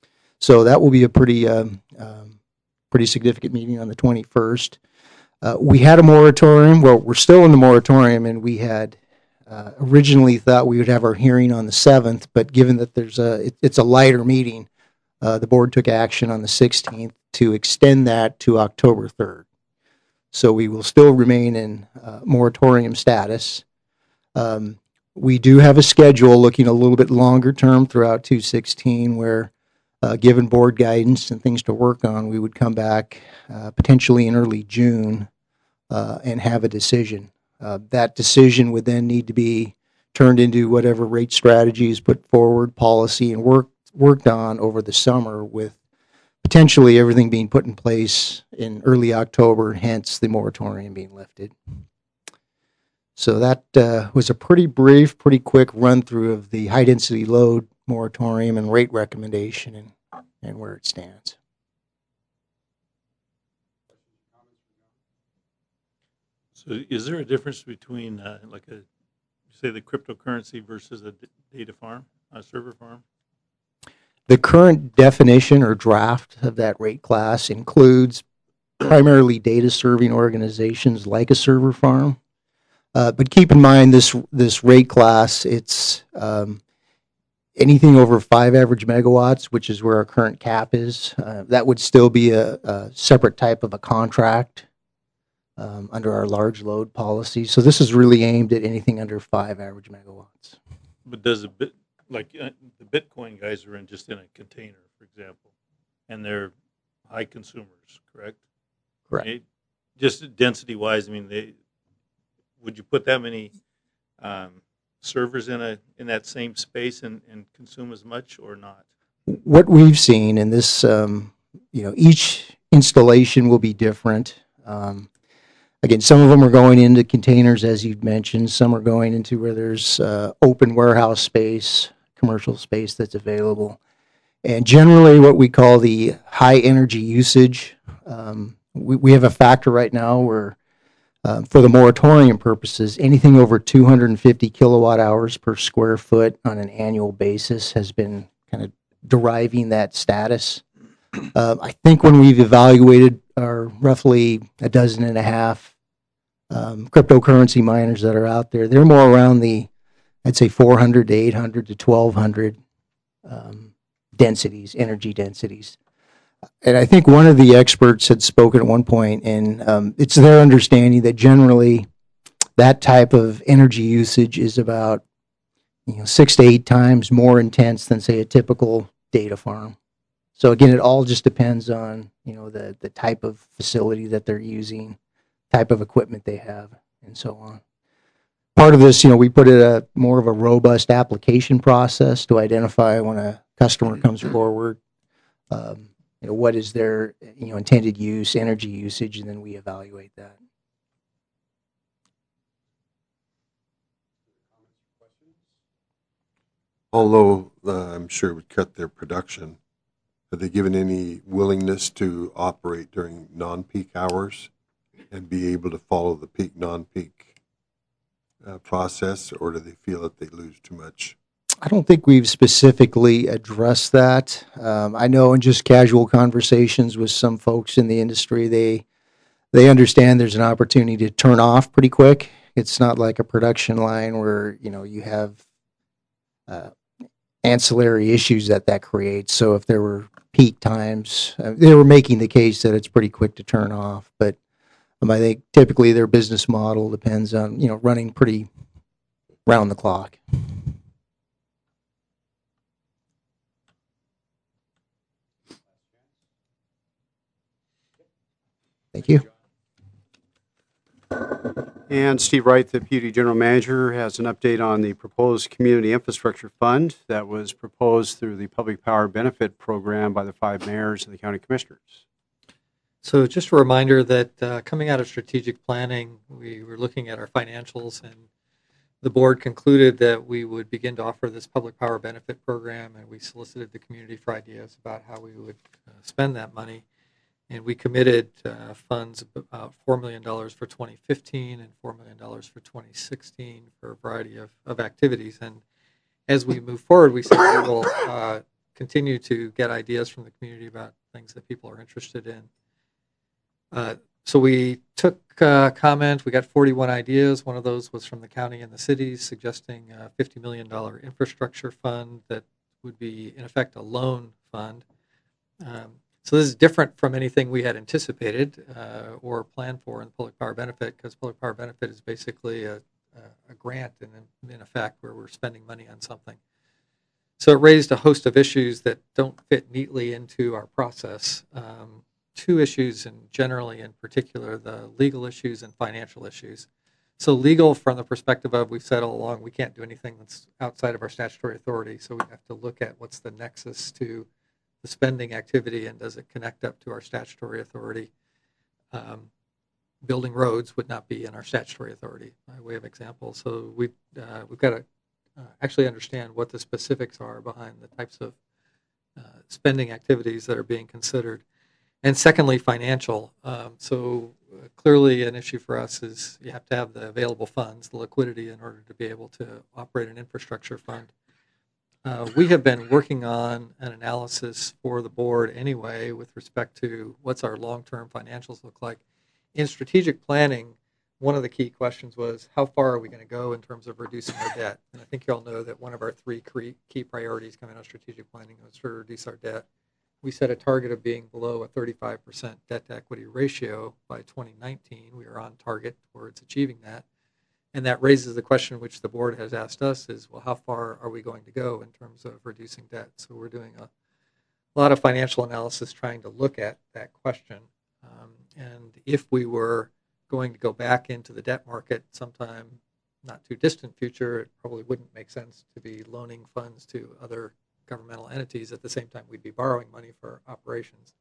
So that will be a pretty, um, um, pretty significant meeting on the twenty-first. Uh, we had a moratorium. Well, we're still in the moratorium, and we had uh, originally thought we would have our hearing on the seventh, but given that there's a, it, it's a lighter meeting, uh, the board took action on the sixteenth to extend that to October third. So we will still remain in uh, moratorium status. Um, we do have a schedule looking a little bit longer term throughout two sixteen where Uh, given board guidance and things to work on, we would come back uh, potentially in early June uh, and have a decision. Uh, that decision would then need to be turned into whatever rate strategy is put forward, policy, and work, worked on over the summer, with potentially everything being put in place in early October, hence the moratorium being lifted. So that uh, was a pretty brief, pretty quick run through of the high density load moratorium and rate recommendation and, and where it stands. So is there a difference between uh, like a, say the cryptocurrency versus a d- data farm, a server farm? The current definition or draft of that rate class includes primarily data serving organizations like a server farm. Uh, but keep in mind this, this rate class, it's um, anything over five average megawatts, which is where our current cap is. Uh, that would still be a, a separate type of a contract um, under our large load policy. So this is really aimed at anything under five average megawatts. But does a bit like uh, the Bitcoin guys are in just in a container, for example, and they're high consumers, correct? Correct. It, just density wise, I mean, they would you put that many um, servers in a in that same space and, and consume as much or not? What we've seen in this, um, you know, each installation will be different. Um, again, some of them are going into containers, as you've mentioned. Some are going into where there's uh, open warehouse space, commercial space that's available. And generally what we call the high energy usage, um, we, we have a factor right now where Um, for the moratorium purposes, anything over two hundred fifty kilowatt hours per square foot on an annual basis has been kind of deriving that status. Uh, I think when we've evaluated our roughly a dozen and a half um, cryptocurrency miners that are out there, they're more around the, I'd say four hundred to eight hundred to twelve hundred um, densities, energy densities. And I think one of the experts had spoken at one point, and um, it's their understanding that generally that type of energy usage is about you know six to eight times more intense than, say, a typical data farm. So again, it all just depends on you know the the type of facility that they're using, type of equipment they have, and so on. Part of this, you know, we put it a more of a robust application process to identify when a customer comes forward. Um, you know, what is their you know intended use, energy usage, and then we evaluate that. Although uh, I'm sure it would cut their production, have they given any willingness to operate during non-peak hours and be able to follow the peak, non-peak uh, process, or do they feel that they lose too much? I don't think we've specifically addressed that. Um, I know in just casual conversations with some folks in the industry, they they understand there's an opportunity to turn off pretty quick. It's not like a production line where you know you have uh, ancillary issues that that creates. So if there were peak times, uh, they were making the case that it's pretty quick to turn off. But um, I think typically their business model depends on you know running pretty round the clock. Thank you. And Steve Wright, the P U D General Manager, has an update on the proposed Community Infrastructure Fund that was proposed through the Public Power Benefit Program by the five mayors and the county commissioners. So just a reminder that uh, coming out of strategic planning, we were looking at our financials, and the board concluded that we would begin to offer this Public Power Benefit Program, and we solicited the community for ideas about how we would uh, spend that money. And we committed uh, funds of about four million dollars for twenty fifteen and four million dollars for twenty sixteen for a variety of, of activities. And as we move forward, we said we will uh, continue to get ideas from the community about things that people are interested in. Uh, so we took uh, comment. We got forty-one ideas. One of those was from the county and the cities suggesting a fifty million dollars infrastructure fund that would be, in effect, a loan fund. Um, So this is different from anything we had anticipated uh, or planned for in the public power benefit, because public power benefit is basically a, a, a grant in, in effect where we're spending money on something. So it raised a host of issues that don't fit neatly into our process. Um, two issues, and generally in particular, the legal issues and financial issues. So legal, from the perspective of, we've said all along, we can't do anything that's outside of our statutory authority, so we have to look at what's the nexus to the spending activity, and does it connect up to our statutory authority. Um, building roads would not be in our statutory authority, by way of example. So we, uh, we've got to uh, actually understand what the specifics are behind the types of uh, spending activities that are being considered. And secondly, financial. Um, so uh, clearly an issue for us is you have to have the available funds, the liquidity, in order to be able to operate an infrastructure fund. Uh, we have been working on an analysis for the board anyway with respect to what's our long-term financials look like. In strategic planning, one of the key questions was, how far are we going to go in terms of reducing our debt? And I think you all know that one of our three key priorities coming out of strategic planning was to reduce our debt. We set a target of being below a thirty-five percent debt-to-equity ratio by twenty nineteen. We are on target towards achieving that. And that raises the question which the board has asked us is, well, how far are we going to go in terms of reducing debt? So we're doing a lot of financial analysis trying to look at that question. Um, and if we were going to go back into the debt market sometime not too distant future, it probably wouldn't make sense to be loaning funds to other governmental entities at the same time we'd be borrowing money for operations.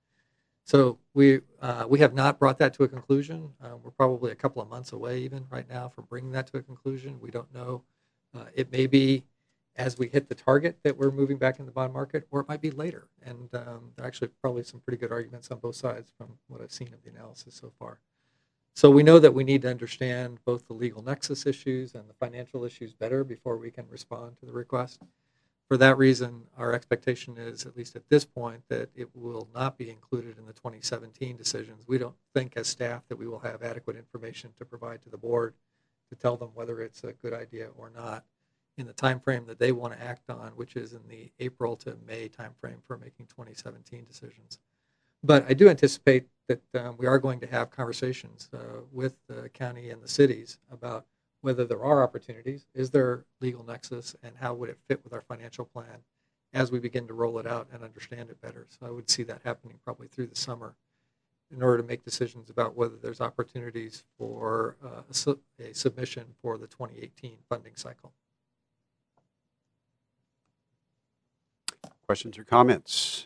So we uh, we have not brought that to a conclusion. Uh, we're probably a couple of months away even right now from bringing that to a conclusion. We don't know. Uh, it may be as we hit the target that we're moving back in the bond market, or it might be later. And um, there are actually probably some pretty good arguments on both sides from what I've seen of the analysis so far. So we know that we need to understand both the legal nexus issues and the financial issues better before we can respond to the request. For that reason, our expectation is, at least at this point, that it will not be included in the twenty seventeen decisions. We don't think as staff that we will have adequate information to provide to the board to tell them whether it's a good idea or not in the time frame that they want to act on, which is in the April to May time frame for making twenty seventeen decisions. but I do anticipate that um, we are going to have conversations uh, with the county and the cities about whether there are opportunities, is there legal nexus, and how would it fit with our financial plan as we begin to roll it out and understand it better. So I would see that happening probably through the summer in order to make decisions about whether there's opportunities for uh, a, su- a submission for the twenty eighteen funding cycle. Questions or comments?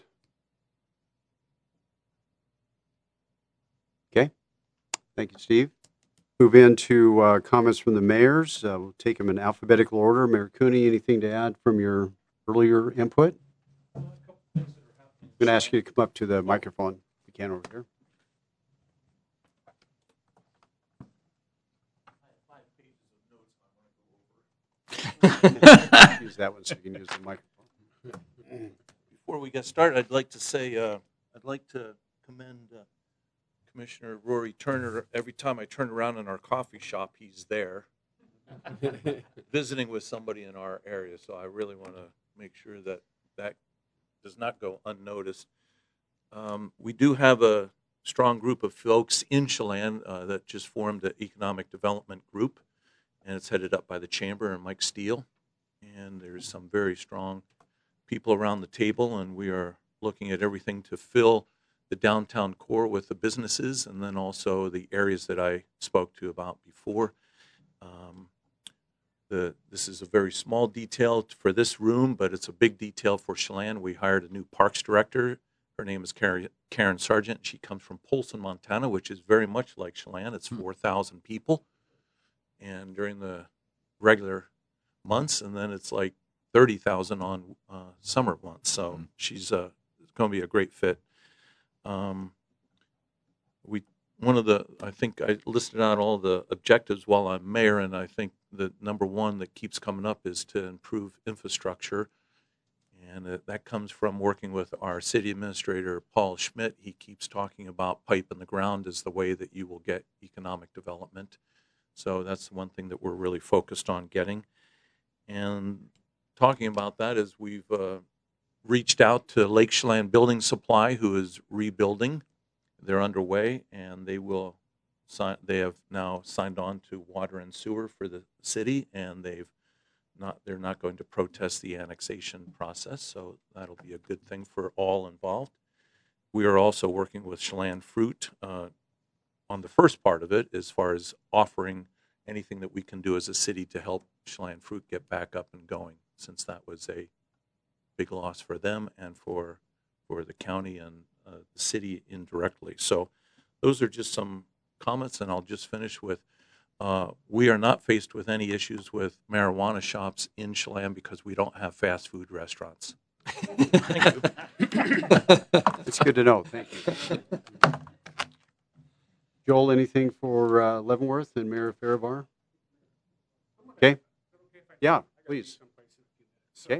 Okay. Thank you, Steve. Move into uh, comments from the mayors. Uh, we'll take them in alphabetical order. Mayor Cooney, anything to add from your earlier input? I'm going to ask you to come up to the microphone if you can over here. Use that one so you can use the microphone. Before we get started, I'd like to say uh, I'd like to commend uh, Commissioner Rory Turner. Every time I turn around in our coffee shop, he's there visiting with somebody in our area. So I really want to make sure that that does not go unnoticed. Um, we do have a strong group of folks in Chelan uh, that just formed the Economic Development Group, and it's headed up by the Chamber and Mike Steele. And there's some very strong people around the table, and we are looking at everything to fill the downtown core with the businesses, and then also the areas that I spoke to about before. Um, the, this is a very small detail for this room, but it's a big detail for Chelan. We hired a new parks director. Her name is Karen, Karen Sargent. She comes from Polson, Montana, which is very much like Chelan. It's four thousand people, and during the regular months, and then it's like thirty thousand on uh, summer months. So mm-hmm. she's uh, going to be a great fit. Um, we one of the I think I listed out all the objectives while I'm mayor, and I think the number one that keeps coming up is to improve infrastructure, and uh, that comes from working with our city administrator Paul Schmidt. He keeps talking about pipe in the ground as the way that you will get economic development. So that's the one thing that we're really focused on getting. And talking about that is we've uh, reached out to Lake Chelan Building Supply, who is rebuilding. They're underway, and they will sign. They have now signed on to water and sewer for the city, and they've not. They're not going to protest the annexation process, so that'll be a good thing for all involved. We are also working with Chelan Fruit uh, on the first part of it, as far as offering anything that we can do as a city to help Chelan Fruit get back up and going, since that was a big loss for them and for for the county and uh, the city indirectly. So those are just some comments, and I'll just finish with, uh, we are not faced with any issues with marijuana shops in Chelan because we don't have fast food restaurants. Thank you. It's good to know. Thank you. Joel, anything for uh, Leavenworth and Mayor Farivar? Okay. Yeah, please. Okay.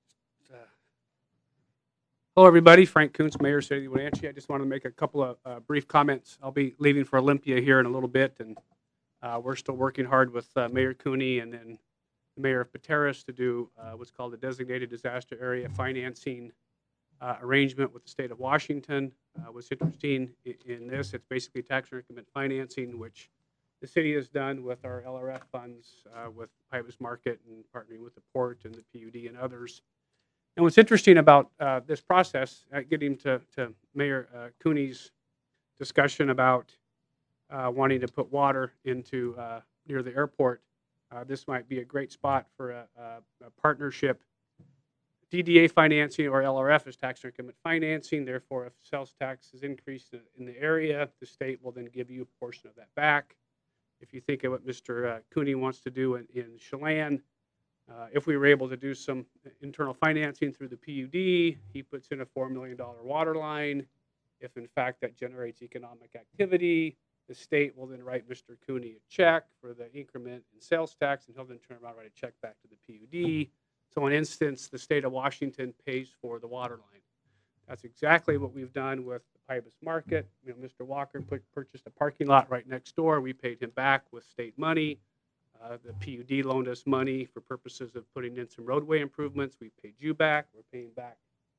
Hello, everybody. Frank Kuntz, Mayor, City of Wenatchee. I just want to make a couple of uh, brief comments. I'll be leaving for Olympia here in a little bit, and uh, we're still working hard with uh, Mayor Cooney and then the Mayor of Pateros to do uh, what's called the Designated Disaster Area Financing uh, arrangement with the state of Washington. Uh, what's interesting in, in this, it's basically tax increment financing, which the city has done with our L R F funds, uh, with Pybus Market and partnering with the port and the P U D and others. And what's interesting about uh, this process, uh, getting to, to Mayor uh, Cooney's discussion about uh, wanting to put water into uh, near the airport, uh, this might be a great spot for a, a, a partnership. D D A financing, or L R F, is tax increment financing. Therefore, if sales tax is increased in the area, the state will then give you a portion of that back. If you think of what Mister Uh, Cooney wants to do in, in Chelan, Uh, if we were able to do some internal financing through the P U D, he puts in a four million dollars water line. If, in fact, that generates economic activity, the state will then write Mister Cooney a check for the increment in sales tax, and he'll then turn around and write a check back to the P U D. So, in instance, the state of Washington pays for the water line. That's exactly what we've done with the Pybus Market. You know, Mister Walker put, purchased a parking lot right next door. We paid him back with state money. Uh, the P U D loaned us money for purposes of putting in some roadway improvements. We paid you back. We're paying back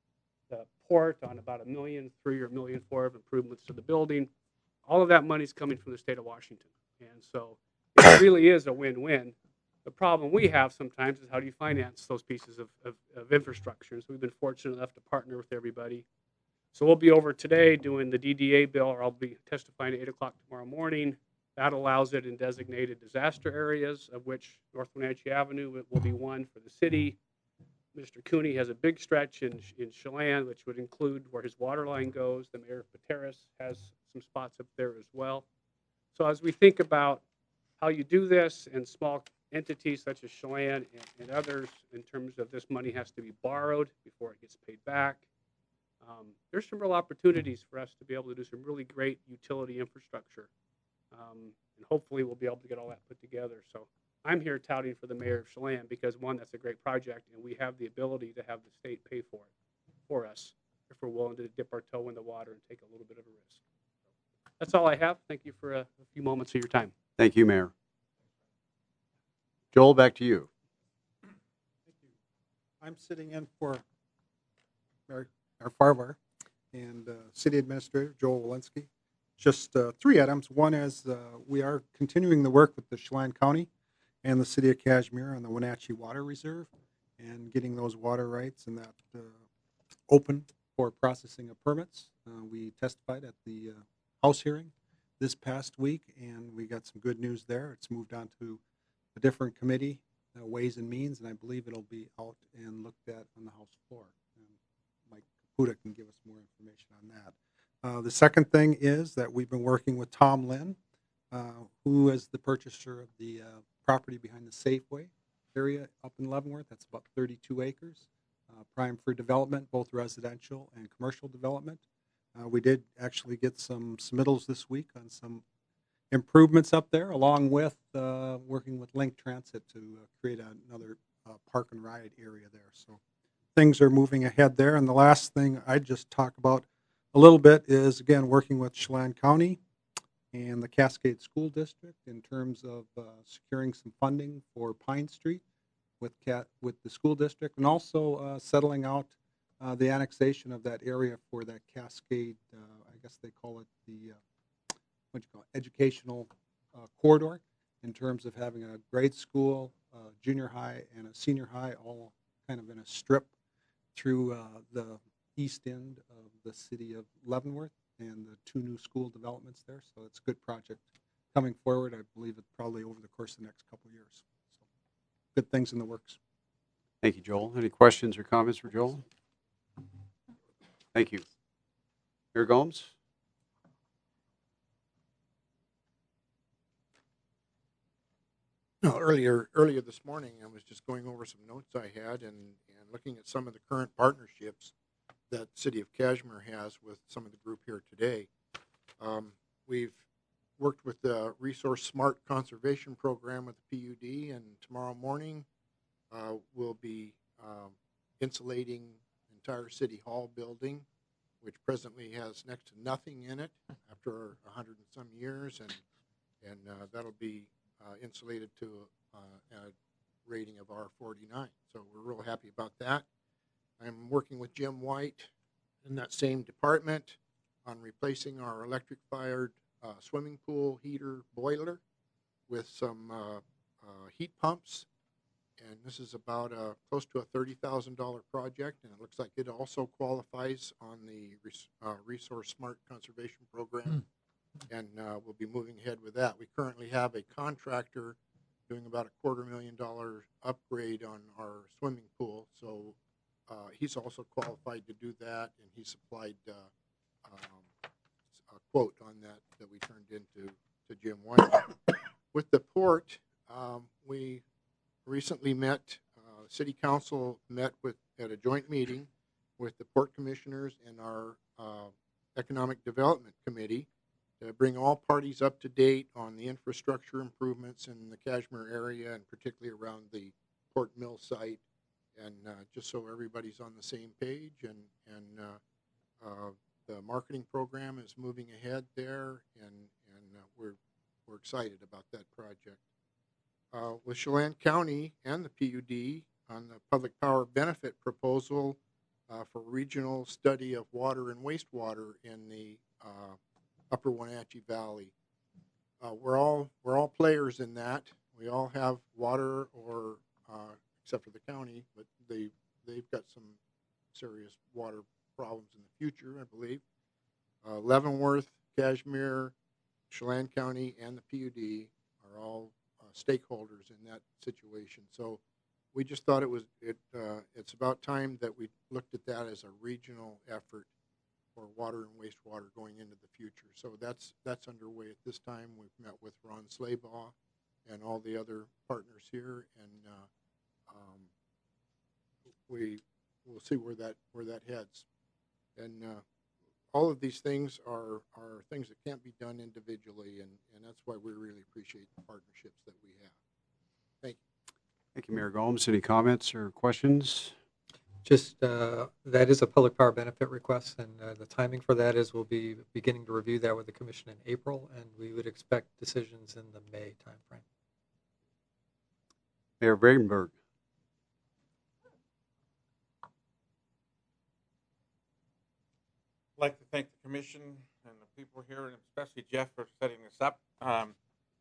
the port on about a million three or a million four of improvements to the building. All of that money is coming from the state of Washington. And so it really is a win-win. The problem we have sometimes is how do you finance those pieces of, of, of infrastructure. So we've been fortunate enough to partner with everybody. So we'll be over today doing the D D A bill, or I'll be testifying at eight o'clock tomorrow morning. That allows it in designated disaster areas, of which North Wenatchee Avenue will be one for the city. Mister Cooney has a big stretch in, in Chelan, which would include where his water line goes. The mayor of Pateros has some spots up there as well. So as we think about how you do this, and small entities such as Chelan and, and others, in terms of this money has to be borrowed before it gets paid back, um, there's some real opportunities for us to be able to do some really great utility infrastructure. Um, and hopefully we'll be able to get all that put together. So I'm here touting for the mayor of Chelan because, one, that's a great project, and we have the ability to have the state pay for it for us if we're willing to dip our toe in the water and take a little bit of a risk. That's all I have. Thank you for a, a few moments of your time. Thank you, Mayor. Joel, back to you. I'm sitting in for Mayor Farvar and uh, City Administrator Joel Walensky. Just uh, three items. One is uh, we are continuing the work with the Chelan County and the City of Cashmere on the Wenatchee Water Reserve and getting those water rights and that uh, open for processing of permits. Uh, we testified at the uh, House hearing this past week, and we got some good news there. It's moved on to a different committee, uh, Ways and Means, and I believe it'll be out and looked at on the House floor. And Mike Caputa can give us more information on that. Uh, the second thing is that we've been working with Tom Lynn, uh, who is the purchaser of the uh, property behind the Safeway area up in Leavenworth. That's about thirty-two acres, uh, prime for development, both residential and commercial development. Uh, we did actually get some submittals this week on some improvements up there, along with uh, working with Link Transit to uh, create another uh, park and ride area there. So things are moving ahead there. And the last thing I'd just talk about a little bit is, again, working with Chelan County and the Cascade School District in terms of uh, securing some funding for Pine Street with Cat with the school district, and also uh, settling out uh, the annexation of that area for that Cascade. Uh, I guess they call it the uh, what you call it, educational uh, corridor, in terms of having a grade school, uh, junior high, and a senior high all kind of in a strip through uh, the east end of the city of Leavenworth, and the two new school developments there. So it's a good project coming forward. I believe it probably over the course of the next couple of years. So good things in the works. Thank you, Joel. Any questions or comments for Joel? Thank you. Mayor Gomes? No, earlier earlier this morning, I was just going over some notes I had and, and looking at some of the current partnerships that the City of Cashmere has with some of the group here today. Um, we've worked with the Resource Smart Conservation Program with the P U D, and tomorrow morning uh, we'll be um, insulating the entire City Hall building, which presently has next to nothing in it after a hundred and some years, and and uh, that'll be uh, insulated to uh, a rating of R forty-nine. So we're real happy about that. I'm working with Jim White in that same department on replacing our electric-fired uh, swimming pool heater boiler with some uh, uh, heat pumps. And this is about uh, close to a thirty thousand dollar project, and it looks like it also qualifies on the res uh, Resource Smart Conservation Program, mm. and uh, we'll be moving ahead with that. We currently have a contractor doing about a quarter million dollar upgrade on our swimming pool, so uh, he's also qualified to do that, and he supplied uh, um, a quote on that that we turned into to Jim White. With the port, um, we recently met, uh, City Council met with at a joint meeting with the Port Commissioners and our uh, Economic Development Committee to bring all parties up to date on the infrastructure improvements in the Cashmere area, and particularly around the Port Mill site, and uh, just so everybody's on the same page. And, and uh, uh, the marketing program is moving ahead there, and, and uh, we're, we're excited about that project. Uh, with Chelan County and the P U D on the public power benefit proposal, uh, for regional study of water and wastewater in the uh, Upper Wenatchee Valley. Uh, we're all we're all players in that. We all have water, or uh, except for the county, but they they've got some serious water problems in the future, I believe. Uh, Leavenworth, Cashmere, Chelan County, and the P U D are all uh, stakeholders in that situation. So we just thought it was it. Uh, it's about time that we looked at that as a regional effort for water and wastewater going into the future. So that's that's underway at this time. We've met with Ron Slaybaugh and all the other partners here, and uh, um, we will see where that where that heads. And uh, all of these things are are things that can't be done individually, and, and that's why we really appreciate the partnerships that we have. Thank you. Thank you, Mayor Gomes. Any comments or questions? Just, uh, that is a public power benefit request, and uh, the timing for that is we'll be beginning to review that with the commission in April, and we would expect decisions in the May timeframe. Mayor Bradenberg. I'd like to thank the commission and the people here, and especially Jeff, for setting this up. Um,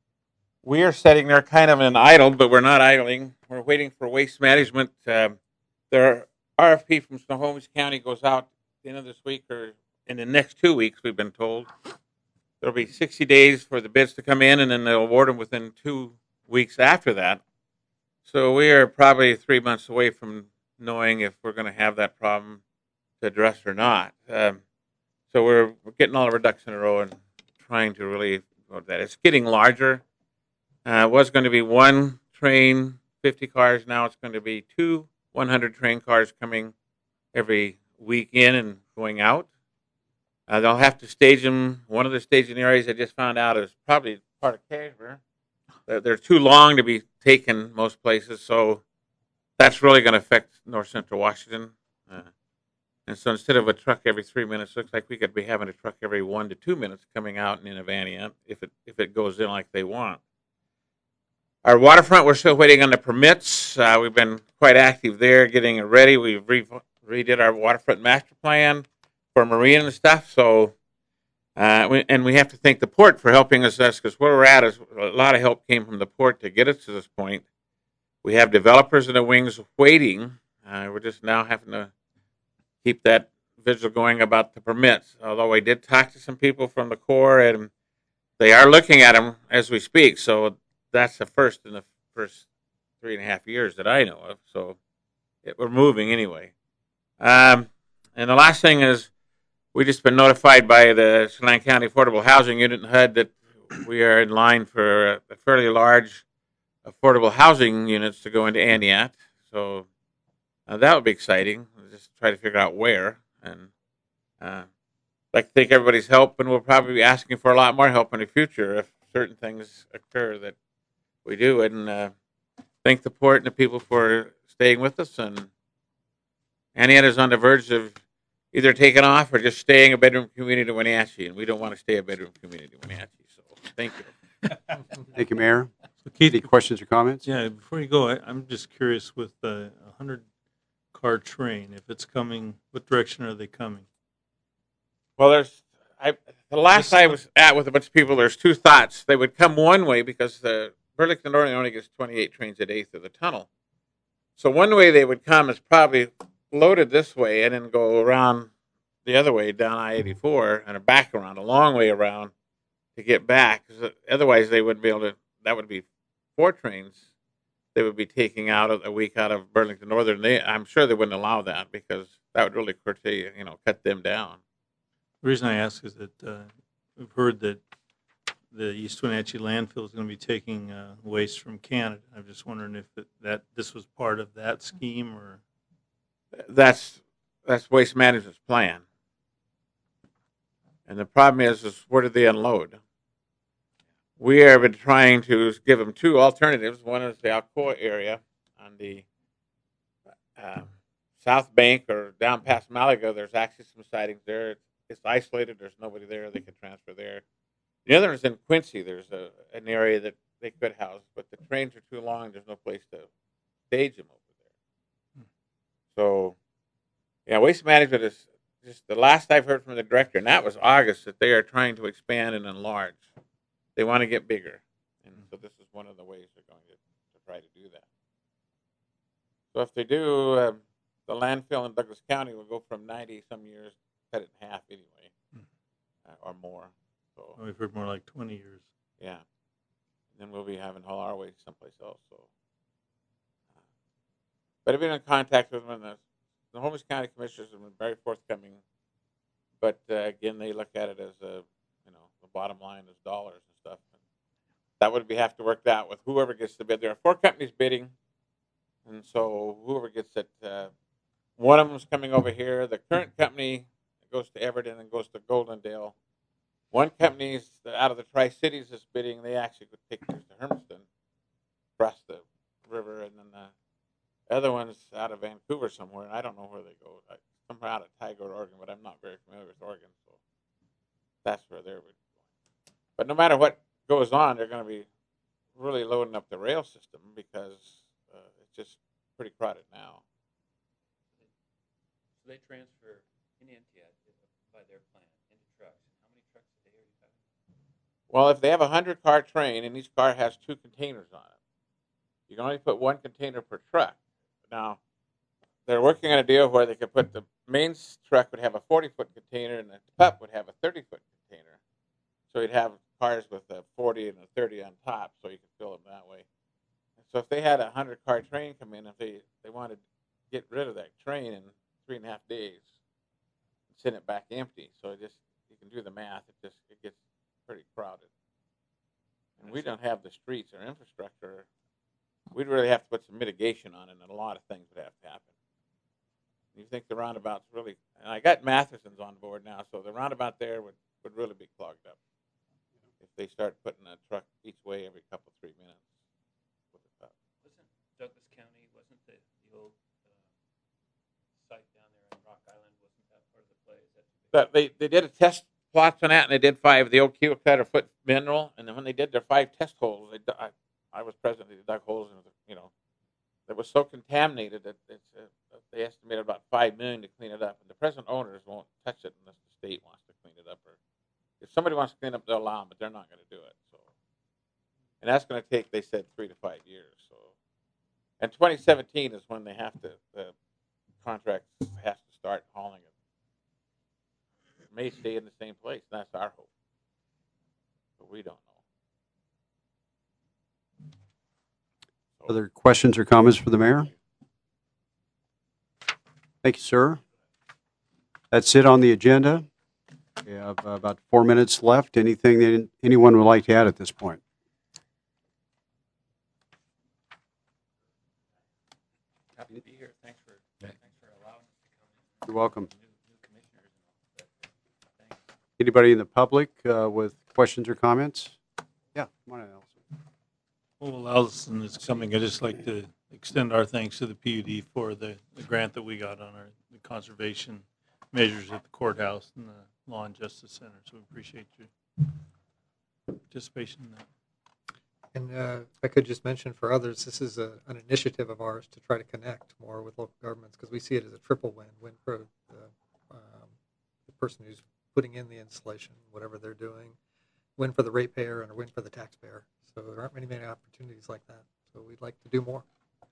we are sitting there kind of in idle, but we're not idling. We're waiting for waste management. Um, their R F P from Snohomish County goes out at the end of this week, or in the next two weeks, we've been told. There'll be sixty days for the bids to come in, and then they'll award them within two weeks after that. So we are probably three months away from knowing if we're going to have that problem to address or not. Um, so we're, we're getting all our ducks in a row and trying to really vote that. It's getting larger. Uh, it was going to be one train, fifty cars. Now it's going to be two one hundred train cars coming every week in and going out. Uh, they'll have to stage them. One of the staging areas I just found out is probably part of Cashmere. They're, they're too long to be taken most places, so that's really going to affect north central Washington. Uh, and so instead of a truck every three minutes, looks like we could be having a truck every one to two minutes coming out and in Avania if it if it goes in like they want. Our waterfront, we're still waiting on the permits. Uh, we've been quite active there, getting it ready. We re- redid our waterfront master plan for marine and stuff. So, uh, we, and we have to thank the port for helping us, because where we're at is a lot of help came from the port to get us to this point. We have developers in the wings waiting. Uh, we're just now having to keep that vigil going about the permits. Although I did talk to some people from the Corps, and they are looking at them as we speak. So that's the first in the first three and a half years that I know of. So it, we're moving anyway. Um, and the last thing is, we just been notified by the Chelan County Affordable Housing Unit in H U D that we are in line for a, a fairly large affordable housing units to go into Aniat. So uh, that would be exciting. We'll just try to figure out where. And uh, I'd like to thank everybody's help, and we'll probably be asking for a lot more help in the future if certain things occur that we do. And uh, thank the port and the people for staying with us. And Aniat is on the verge of either taking off or just staying a bedroom community to Wenatchee, and we don't want to stay a bedroom community to Wenatchee. So thank you. Thank you, Mayor. So Keith, any questions or comments? Yeah, before you go, I, I'm just curious with the one hundred car train, if it's coming, what direction are they coming? Well, there's I the last I was at with a bunch of people, there's two thoughts. They would come one way because the Burlington Northern only gets twenty-eight trains a day through the tunnel. So one way they would come is probably loaded this way and then go around the other way down I eighty-four and a back around, a long way around to get back. Because otherwise they wouldn't be able to, that would be four trains they would be taking out of a week out of Burlington Northern. They, I'm sure they wouldn't allow that because that would really curtail, you know, cut them down. The reason I ask is that uh, we've heard that the East Wenatchee landfill is going to be taking uh, waste from Canada. I'm just wondering if it, that this was part of that scheme, or that's that's Waste Management's plan. And the problem is, is where do they unload? We have been trying to give them two alternatives. One is the Alcoa area on the uh, south bank or down past Malaga. There's actually some sightings there. It's, it's isolated. There's nobody there. They could transfer there. The other is in Quincy. There's a, an area that they could house, but the trains are too long. There's no place to stage them over there. Hmm. So Yeah, Waste Management is just the last I've heard from the director, and that was August, that they are trying to expand and enlarge. They want to get bigger, and so this is one of the ways they're going to, to try to do that. So if they do, um, the landfill in Douglas County will go from ninety some years, cut it in half anyway, uh, or more. So We've heard more like twenty years. yeah, and then we'll be having haul our waste someplace else. So, uh, but I've been in contact with them, and the, the Holmes County Commissioners have been very forthcoming. But uh, again, they look at it as a, you know, the bottom line is dollars and stuff. And that would be have to work out with whoever gets the bid. There are four companies bidding, and so whoever gets it, uh, one of them is coming over here. The current company goes to Everett and goes to Goldendale. One company is out of the Tri-Cities is bidding. They actually could take theirs to Hermiston, across the river, and then the other one's out of Vancouver somewhere. And I don't know where they go. I, somewhere out of Tigard, Oregon, but I'm not very familiar with Oregon, so that's where they're going. But no matter what goes on, they're going to be really loading up the rail system because uh, it's just pretty crowded now. So they transfer in Antioch by their plant into trucks. How many trucks a day are you talking? Well, if they have a hundred car train and each car has two containers on it, you can only put one container per truck. Now, they're working on a deal where they could put the main truck would have a forty foot container and the pup would have a thirty foot container. So you'd have cars with a forty and a thirty on top, so you could fill them that way. So if they had a hundred car train come in, if they, they wanted to get rid of that train in three and a half days, and send it back empty. So it just, you can do the math. It just it gets pretty crowded. And we don't have the streets or infrastructure. We'd really have to put some mitigation on it, and a lot of things would have to happen. You think the roundabout's really, and I got Matheson's on board now, so the roundabout there would, would really be clogged up if they start putting a truck each way every couple, three minutes. With the pup. Wasn't Douglas County, wasn't the, the old uh, site down there in Rock Island, wasn't that part of the play? Is that But they, they did a test plots on that, and they did five, the old keel cutter foot mineral, and then when they did their five test holes, they, I, I was present, they dug holes in the, you know, that was so contaminated that it's, uh, they estimated about five million to clean it up, and the present owners won't touch it unless the state wants to clean it up, or if somebody wants to clean up, they'll allow them, but they're not going to do it. So, and that's going to take, they said, three to five years. So, and twenty seventeen is when they have to, the contract has to start hauling it. It may stay in the same place. That's our hope, but we don't know. Other questions or comments for the mayor? Thank you, sir. That's it on the agenda. We have uh, about four minutes left. Anything that anyone would like to add at this point? Happy to be here. Thanks for thanks for allowing us to come in. You're welcome. New, new commissioners and all that. Thanks. Anybody in the public uh, with questions or comments? Yeah, come on in, Allison. Well, Allison is coming. I'd just like to extend our thanks to the P U D for the, the grant that we got on our the conservation measures at the courthouse and the Law and Justice Center. So we appreciate your participation in that. And uh, if I could just mention for others, this is a, an initiative of ours to try to connect more with local governments because we see it as a triple win, win for the, um, the person who's putting in the installation, whatever they're doing, win for the ratepayer, and a win for the taxpayer. So there aren't many, many opportunities like that. So we'd like to do more.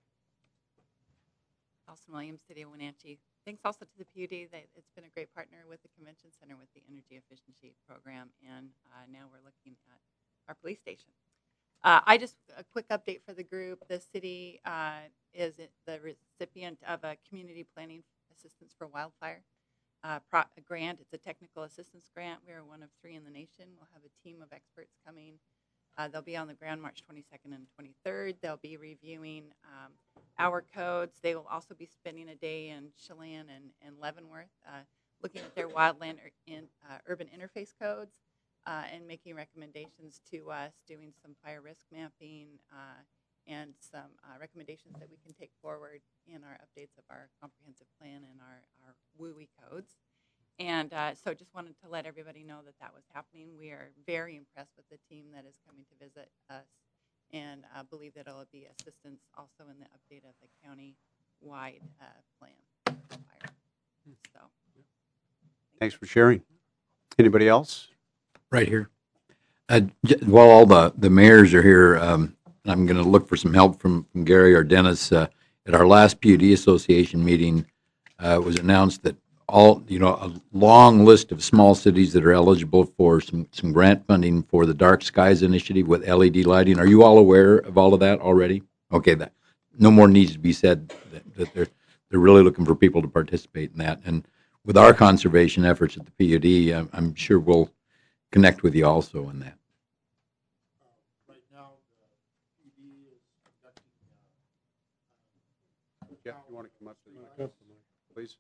Allison Williams, City of Wenatchee. Thanks also to the P U D. They, it's been a great partner with the Convention Center with the Energy Efficiency Program, and uh, now we're looking at our police station. Uh, I just, a quick update for the group. The city uh, is the recipient of a community planning assistance for wildfire uh, pro a grant. It's a technical assistance grant. We are one of three in the nation. We'll have a team of experts coming. Uh, they'll be on the ground March twenty-second and twenty-third. They'll be reviewing um, our codes. They will also be spending a day in Chelan and, and Leavenworth uh, looking at their wildland or in, uh, urban interface codes uh, and making recommendations to us, doing some fire risk mapping uh, and some uh, recommendations that we can take forward in our updates of our comprehensive plan and our, our W U I codes. And uh, so just wanted to let everybody know that that was happening. We are very impressed with the team that is coming to visit us and uh, believe that it'll be assistance also in the update of the county-wide uh, plan. So Thanks for sharing. Anybody else? Right here. Uh, j- while all the, the mayors are here, um, I'm going to look for some help from, from Gary or Dennis. Uh, at our last P U D Association meeting, uh, it was announced that all, you know, a long list of small cities that are eligible for some, some grant funding for the Dark Skies Initiative with L E D lighting. Are you all aware of all of that already? Okay, that no more needs to be said. That, that they're they're really looking for people to participate in that. And with our conservation efforts at the P U D, I'm, I'm sure we'll connect with you also in that. Jeff, you want to come up to the mic, please?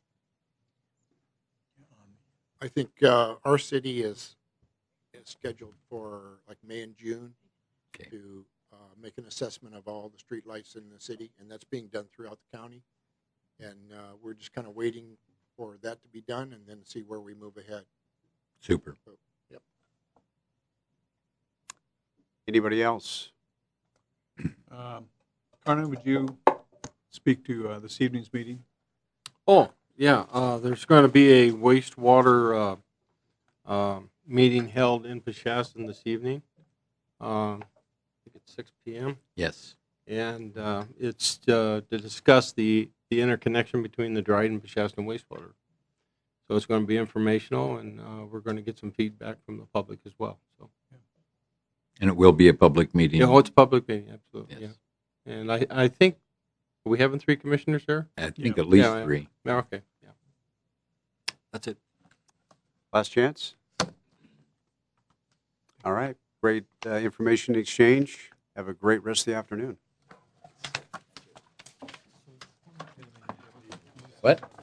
I think uh, our city is is scheduled for like May and June to uh, make an assessment of all the street lights in the city, and that's being done throughout the county. And uh, we're just kind of waiting for that to be done, and then see where we move ahead. Super. So, yep. Anybody else? Um, Carmen, would you speak to uh, this evening's meeting? Oh, yeah, uh, there's going to be a wastewater uh, uh, meeting held in Peshastin this evening. Um, I think it's six p.m. Yes. And uh, it's uh, to discuss the, the interconnection between the Dryden Peshastin wastewater. So it's going to be informational, and uh, we're going to get some feedback from the public as well. So. And it will be a public meeting. Yeah, oh, it's a public meeting, absolutely. Yes. Yeah. And I, I think, are we having three commissioners there? I think at least Yeah, yeah. three. Yeah, okay. Yeah. That's it. Last chance? All right. Great uh, information exchange. Have a great rest of the afternoon. What?